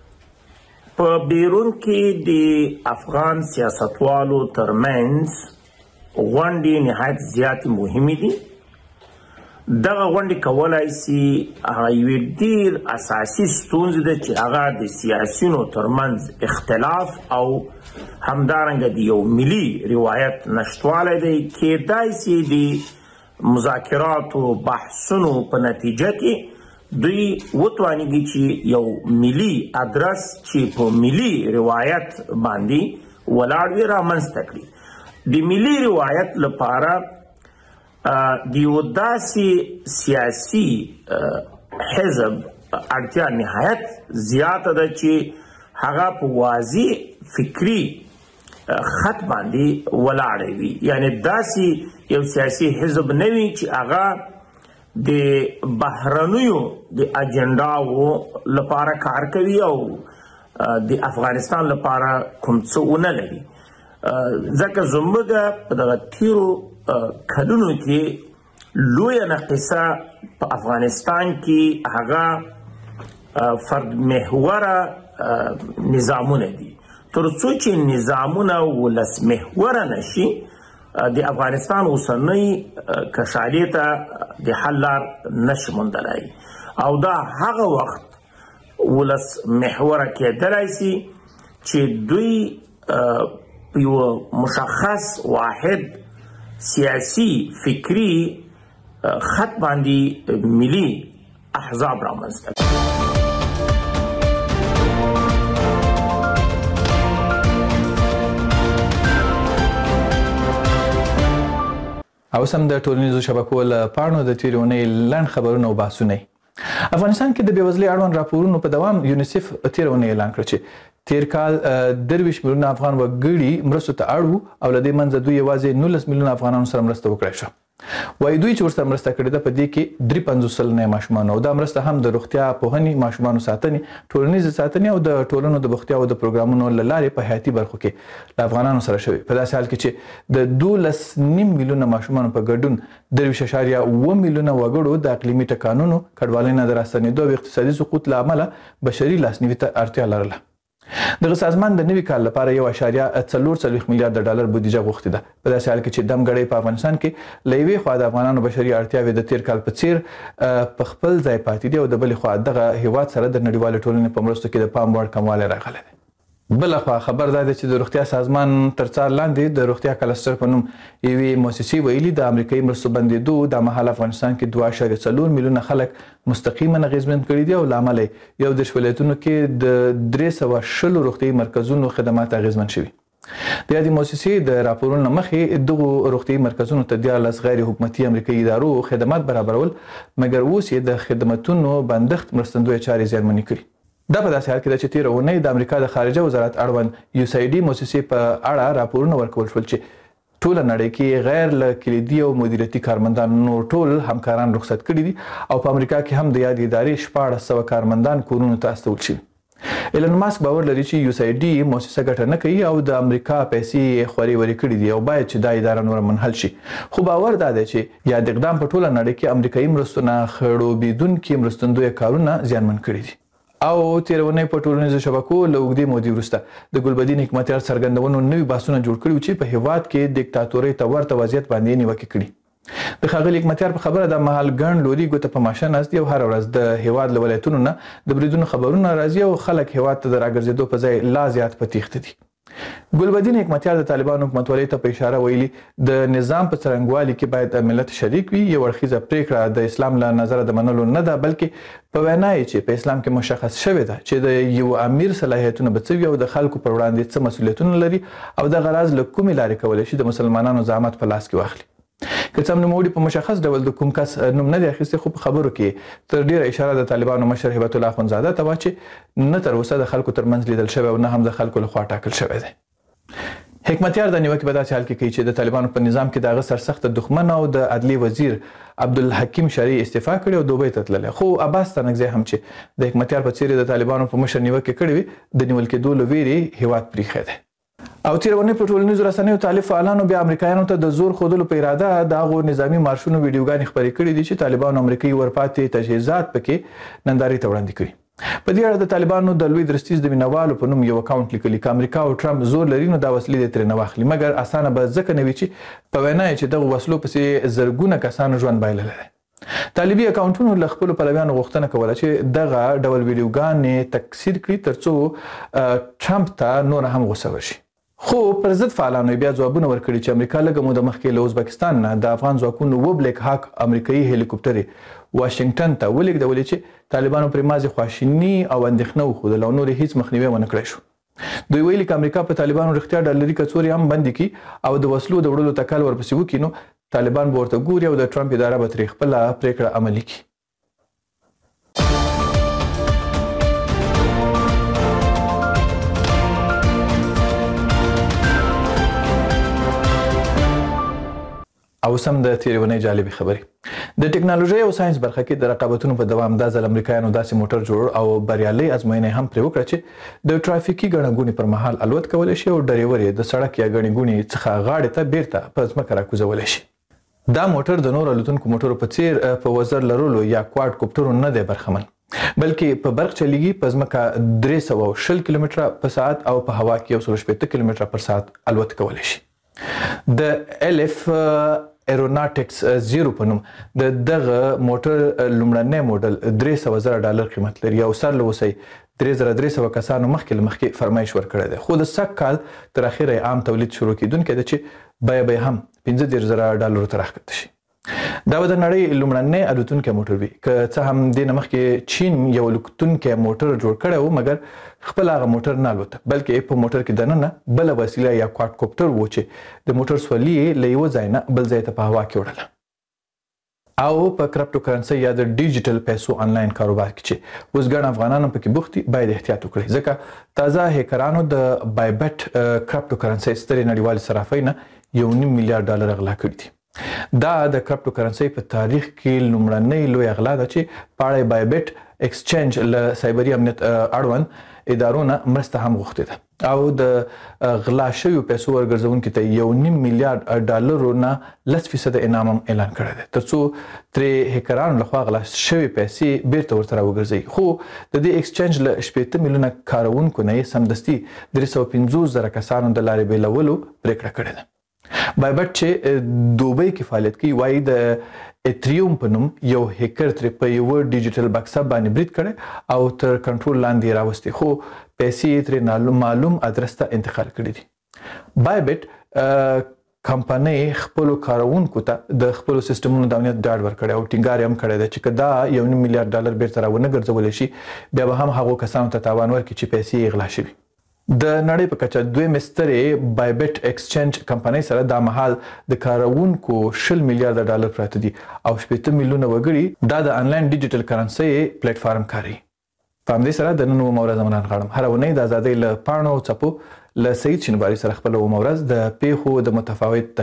په بیرون کې د افغان سیاستوالو ترمنځ غونډې نهایت زیات مهمې دي. دغه غونډې کولای شي هغه یو ډیر اساسي ستونزې ده چې هغه د سیاسيونو ترمنځ اختلاف او همدارنګه د یو ملي روایت نشټوالی دی. کېدای شي د مذاکراتو بحثونو په نتیجه کې دوی وتوانیږي چې یو ملي ادرس چې په ملي روایت باندې ولاړ وي رامنځته کړي. د ملي روایت لپاره د یو داسې سیاسي حزب اړتیا نهایت زیاته ده چې هغه په واضح فکری خط باندې ولاړ وي، یعنی داسې یو سیاسي حزب نه وي چې هغه د بهرنیو د اجنډاو لپاره کار کوي او د افغانستان لپاره کوم څه ونه لري. ځکه زموږ په دغه تیرو کلونو کې لویه نقصه په افغانستان کې هغه فرد محوره نظامونه دي. تر څو چې نظامونه ولس محوره نشي د افغانستان اوسنۍ کشالې ته د حل لار نشي موندلی او دا هغه وخت ولس محوره کېدلی شي چې دوی یو مشخص واحد سیاسي فکری خط باندې ملي احزاب رامنځته کړي. او سم د ټولنیزو شبکو له پاڼو د تیرونې لنډ خبرونه او بحثونه. افغانستان کې د بېوزلۍ اړوند راپورونو په دوام یونیسف تیرونې اعلان کړ چې تیر کال 23 میلیونه افغان وګړي مرستو ته اړ وو او له دې منځه دوی یوازې 19 میلیونه افغانانو سره مرسته وکړای شوه. وایي دوی چې ورسره مرسته کړې ده په دې کې 53 سلنه ماشومان او دا مرسته هم د روغتیا پوهنې، ماشومانو ساتنې، ټولنیز ساتنې او د ټولنو د بوختیا او د پروګرامونو له لارې په حیاتي برخو کې له افغانانو سره شوي. په داسې حال کې چې د 12.5 میلیونه ماشومانو په ګډون 3.7 میلیونه وګړو د اقلیمي ټکانونو، کډوالۍ نه د راستنېدو او اقتصادي سقوط له امله بشري لاسنیوي ته اړتیا لرله. دغه سازمان د نوي کال لپاره 1.4 میلیارډ ډالر بودیجه غوښتې ده. په داسې حال کې چې دمګړۍ په افغانستان کې له یوې خوا د افغانانو بشري اړتیاوې د تیر کال په څیر په خپل ځای پاتې دي او د بلې خوا دغه هیواد سره د نړیوالې ټولنې په مرستو کې د پام وړ کموالی راغلی دی. بل خو خبر دا دی چې د روغتیا سازمان تر څار لاندې د روغتیا کلستر په نوم یوې مؤسسې ویلي د امریکایي مرستو بندېدو د مهال افغانستان کې 2.4 میلیونه خلک مستقیما اغېزمن کړي دي او له امله 11 ولایتونو کې د 320 روغتیايي مرکزونو خدمات اغېزمن شوي. د یادې مؤسسې د راپورونو مخې دغو روغتیايي مرکزونو ته 14 غیر حکومتي امریکایي ادارو خدمات برابرول، مګر اوس یې د خدماتونو بندښت مرستندویه چارې زیانمنې کړي. دا په داسې حال کې ده چې تېره اونۍ د امریکا د خارجه وزارت اړوند USAID مؤسسې په اړه راپورونه ورکول شول چې ټوله نړۍ کې غیر له کلیدي او مدیریتي کارمندانو ټول همکاران رخصت کړي دي او په امریکا کې هم د یادې ادارې 1400 کارمندان کورونو ته استول شوي. ایلن ماسک باور لري چې USAID مؤسسه ګټه نه کوي او د امریکا پیسې خوري وري کړي دي او باید چې دا اداره نور منحل شي. خو باور دا دی چې یاد اقدام په ټوله نړۍ کې امریکایي مرستو نه خړوبېدونکي مرستندویه کارونه زیانمن کړي دي. او تېره اونۍ په ټولنیزو شبکو له اوږدې مودې وروسته د ګلبدین حکمتیار څرګندونو نوي بحثونه جوړ کړي چې په هیواد کې دیکتاتورۍ ته ورته وضعیت باندې نیوکې کړي. د ښاغلي حکمتیار په خبره د مهال ګڼ لوري ګوته په ماشه ناست دي او هره ورځ د هیواد له ولایتونو نه د بریدونو خبرونه راځي او خلک هیواد ته د راګرځېدو په ځای لا زیات په تیښته دي. ګلبدین حکمتیار د طالبانو حکومتولۍ ته په اشاره ویلي د نظام په څرنګوالي کې باید ملت شریک وي. یو اړخیزه پریکړه د اسلام له نظره د منلو نه ده، بلکې په وینا یې چې په اسلام کې مشخص شوې ده چې د یو امیر صلاحیتونه به څه وي او د خلکو پر وړاندې څه مسؤلیتونه لري او دغه راز له کومې لارې کولی شي د مسلمانانو زعامت په لاس کې واخلي. که څه هم نوموړي په مشخص ډول د کوم کس نوم نه دی اخیستی، خو په خبرو کې تر ډیره اشاره د طالبانو مشر هبت الله اخوندزاده ته وه چې نه تر اوسه د خلکو ترمنځ لیدل شوی او نه هم د خلکو لخوا ټاکل شوی دی. حکمتیار د نیوکې په داسې حال کې کوي چې د طالبانو په نظام کې د هغه سرسخته دښمن او د عدلیې وزیر عبدالحکیم شرعي استعفا کړې او دوبۍ ته تللی. خو عباس ستانکزی هم چې د حکمتیار په څېر د طالبانو په مشر نیوکې کړې وي، د نیول کېدو له ویرې هیواد پریښی دی. او تېره اونۍ په ټولنیزو رسنیو طالب فعالانو بیا امریکایانو ته د زور ښودلو په اراده د هغو نظامي مارشونو ویډیوګانې خپرې کړي دي چې طالبانو امریکایي ورپاتې تجهیزات پکې نندارې ته وړاندې کړي. په دې اړه د طالبانو د لوی درستیز د مینوالو په نوم یو اکاونټ لیکلي که امریکا او ټرمپ زور لري نو دا وسلې دې ترې نه واخلي، مګر اسانه به ځکه نه وي چې په وینا یې چې دغو وسلو پسې زرګونه کسانو ژوند بایللی دی. طالبي اکاونټونو له خپلو پلویانو غوښتنه کوله چې دغه ډول ویډیوګانې تکثیر کړي ترڅو ټرمپ ته نور هم غوسه وشي. خو پر ضد فعالانو بیا ځوابونه ورکړي چې امریکا لږه موده مخکې له ازبکستان نه د افغان ځواکونو بلیک هاک امریکایي هلیکوپټرې واشنګټن ته ولېږدولې چې طالبانو پرې مازې خواشیني او اندېښنه وښودله او نور یې هیڅ مخنیوی ونه کړی شو. دوی ویلي که امریکا په طالبانو رښتیا ډالري کڅوړې هم بندې کړي او د وسلو د وړلو تکل ورپسې وکړي نو طالبان به ورته ګوري او د ټرمپ اداره به ترې خپله پرېکړه عملي کړي. او سم د تیرې اونۍ جالبې خبرې د ټکنالوژۍ او ساينس برخه کې د رقابتونو په دوام دا ځل امریکایانو داسې موټر جوړ او بریالۍ ازموینې هم پرې وکړه چې د ټرافیکي ګڼه ګوڼې پر مهال الوت کولی شي او ډریور یې د سړک یا ګڼې ګوڼې څخه غاړې ته بیرته په ځمکه راکوزولی شي. دا موټر د نورو الوتونکو موټرو په څیر په وزر لرلو یا کواد کوپټرو نه دی برخمن، بلکې په برق چلیږي، په ځمکه 320 کیلومتره په ساعت او په هوا کې 180 کیلومتره پر ساعت الوت کولی شي. د LF ایروناټکس 0 په نوم د دغه موټر لومړنی موډل $300,000 قیمت لري او سر له اوسه 3300 کسانو مخکې فرمایش ورکړی دی، خو د سږ کال تر اخره عام تولید شروع کیدونکی دی چې بیه به هم $15,000 ته راښکته شي. دا به د نړۍ لومړنی الوتونکی موټر وي، که څه هم دې نه مخکې چین یو الوتونکی موټر جوړ کړی و، مګر خپل هغه موټر نه الوته، بلکې په موټر کې دننه بله وسیله یا کواد کوپټر و چې د موټر سولي یې له یوه ځای نه بل ځای ته په هوا کې وړله. او په کرپټو کرنسۍ یا د ډیجیټل پیسو آنلاین کاروبار کې چې اوس ګڼ افغانان هم پکې بوخت دي، باید احتیاط وکړي، ځکه تازه هیکرانو د بایبټ کرپټو کرنسۍ سترې نړیوالې صرافۍ نه $1.5 میلیارډ غلا کړي دي. دا د کرپټو کرنسۍ په تاریخ کې لومړنۍ لوی غلا ده چې په اړه بایبټ ایکسچینج له سایبري امنیت اړوند ادارو نه مرسته هم غوښتې ده او د غلا شویو پیسو ورګرځونکو ته $1.5 میلیارډ نه 10% انعام اعلان کړی دی ترڅو ترې هکرانو لخوا غلا شوی پیسې بیرته ورته راوګرځي خو د دې ایکسچینج له 80 میلیونه کاروونکو نه سمدستي 350,000 کسانو د لارې بیلولو پریکړه کړې ده بایبټ چې دوبۍ کې فعالیت کوي وایي د اتریوم په نوم یو هکر ترې په یو ډیجیټل بکسه باندې برید کړي او تر کنټرول لاندې راوستي خو پیسې ترې معلوم ادرس ته انتقال کړي دي بایبټ کمپنۍ خپل کارونکو ته د خپل سیستمونو د امنیت ډاډ ورکړي او ټینګار هم کړی دی چې کدا $1.5 میلیارډ بیرته راونه ګرځول شي بیا به هم هغو کسانو ته تاوان ورکړي چې پیسې غلا شوي د نړۍ په کچه دوی مسترې بایبټ ایکسچینج کمپنۍ سره د مهال د کارونکو $10 میلیارډ پراته دي او 80 میلیونه وګړي دا د انلاین ډیجیټل کرنسي پلیټ فارم کاروي په همدې سره د نن مورز منان غواړم هر ونې د ازادۍ له پاڼو چپو له سید شینواري سره خپل مورز د پیښو د متفاوت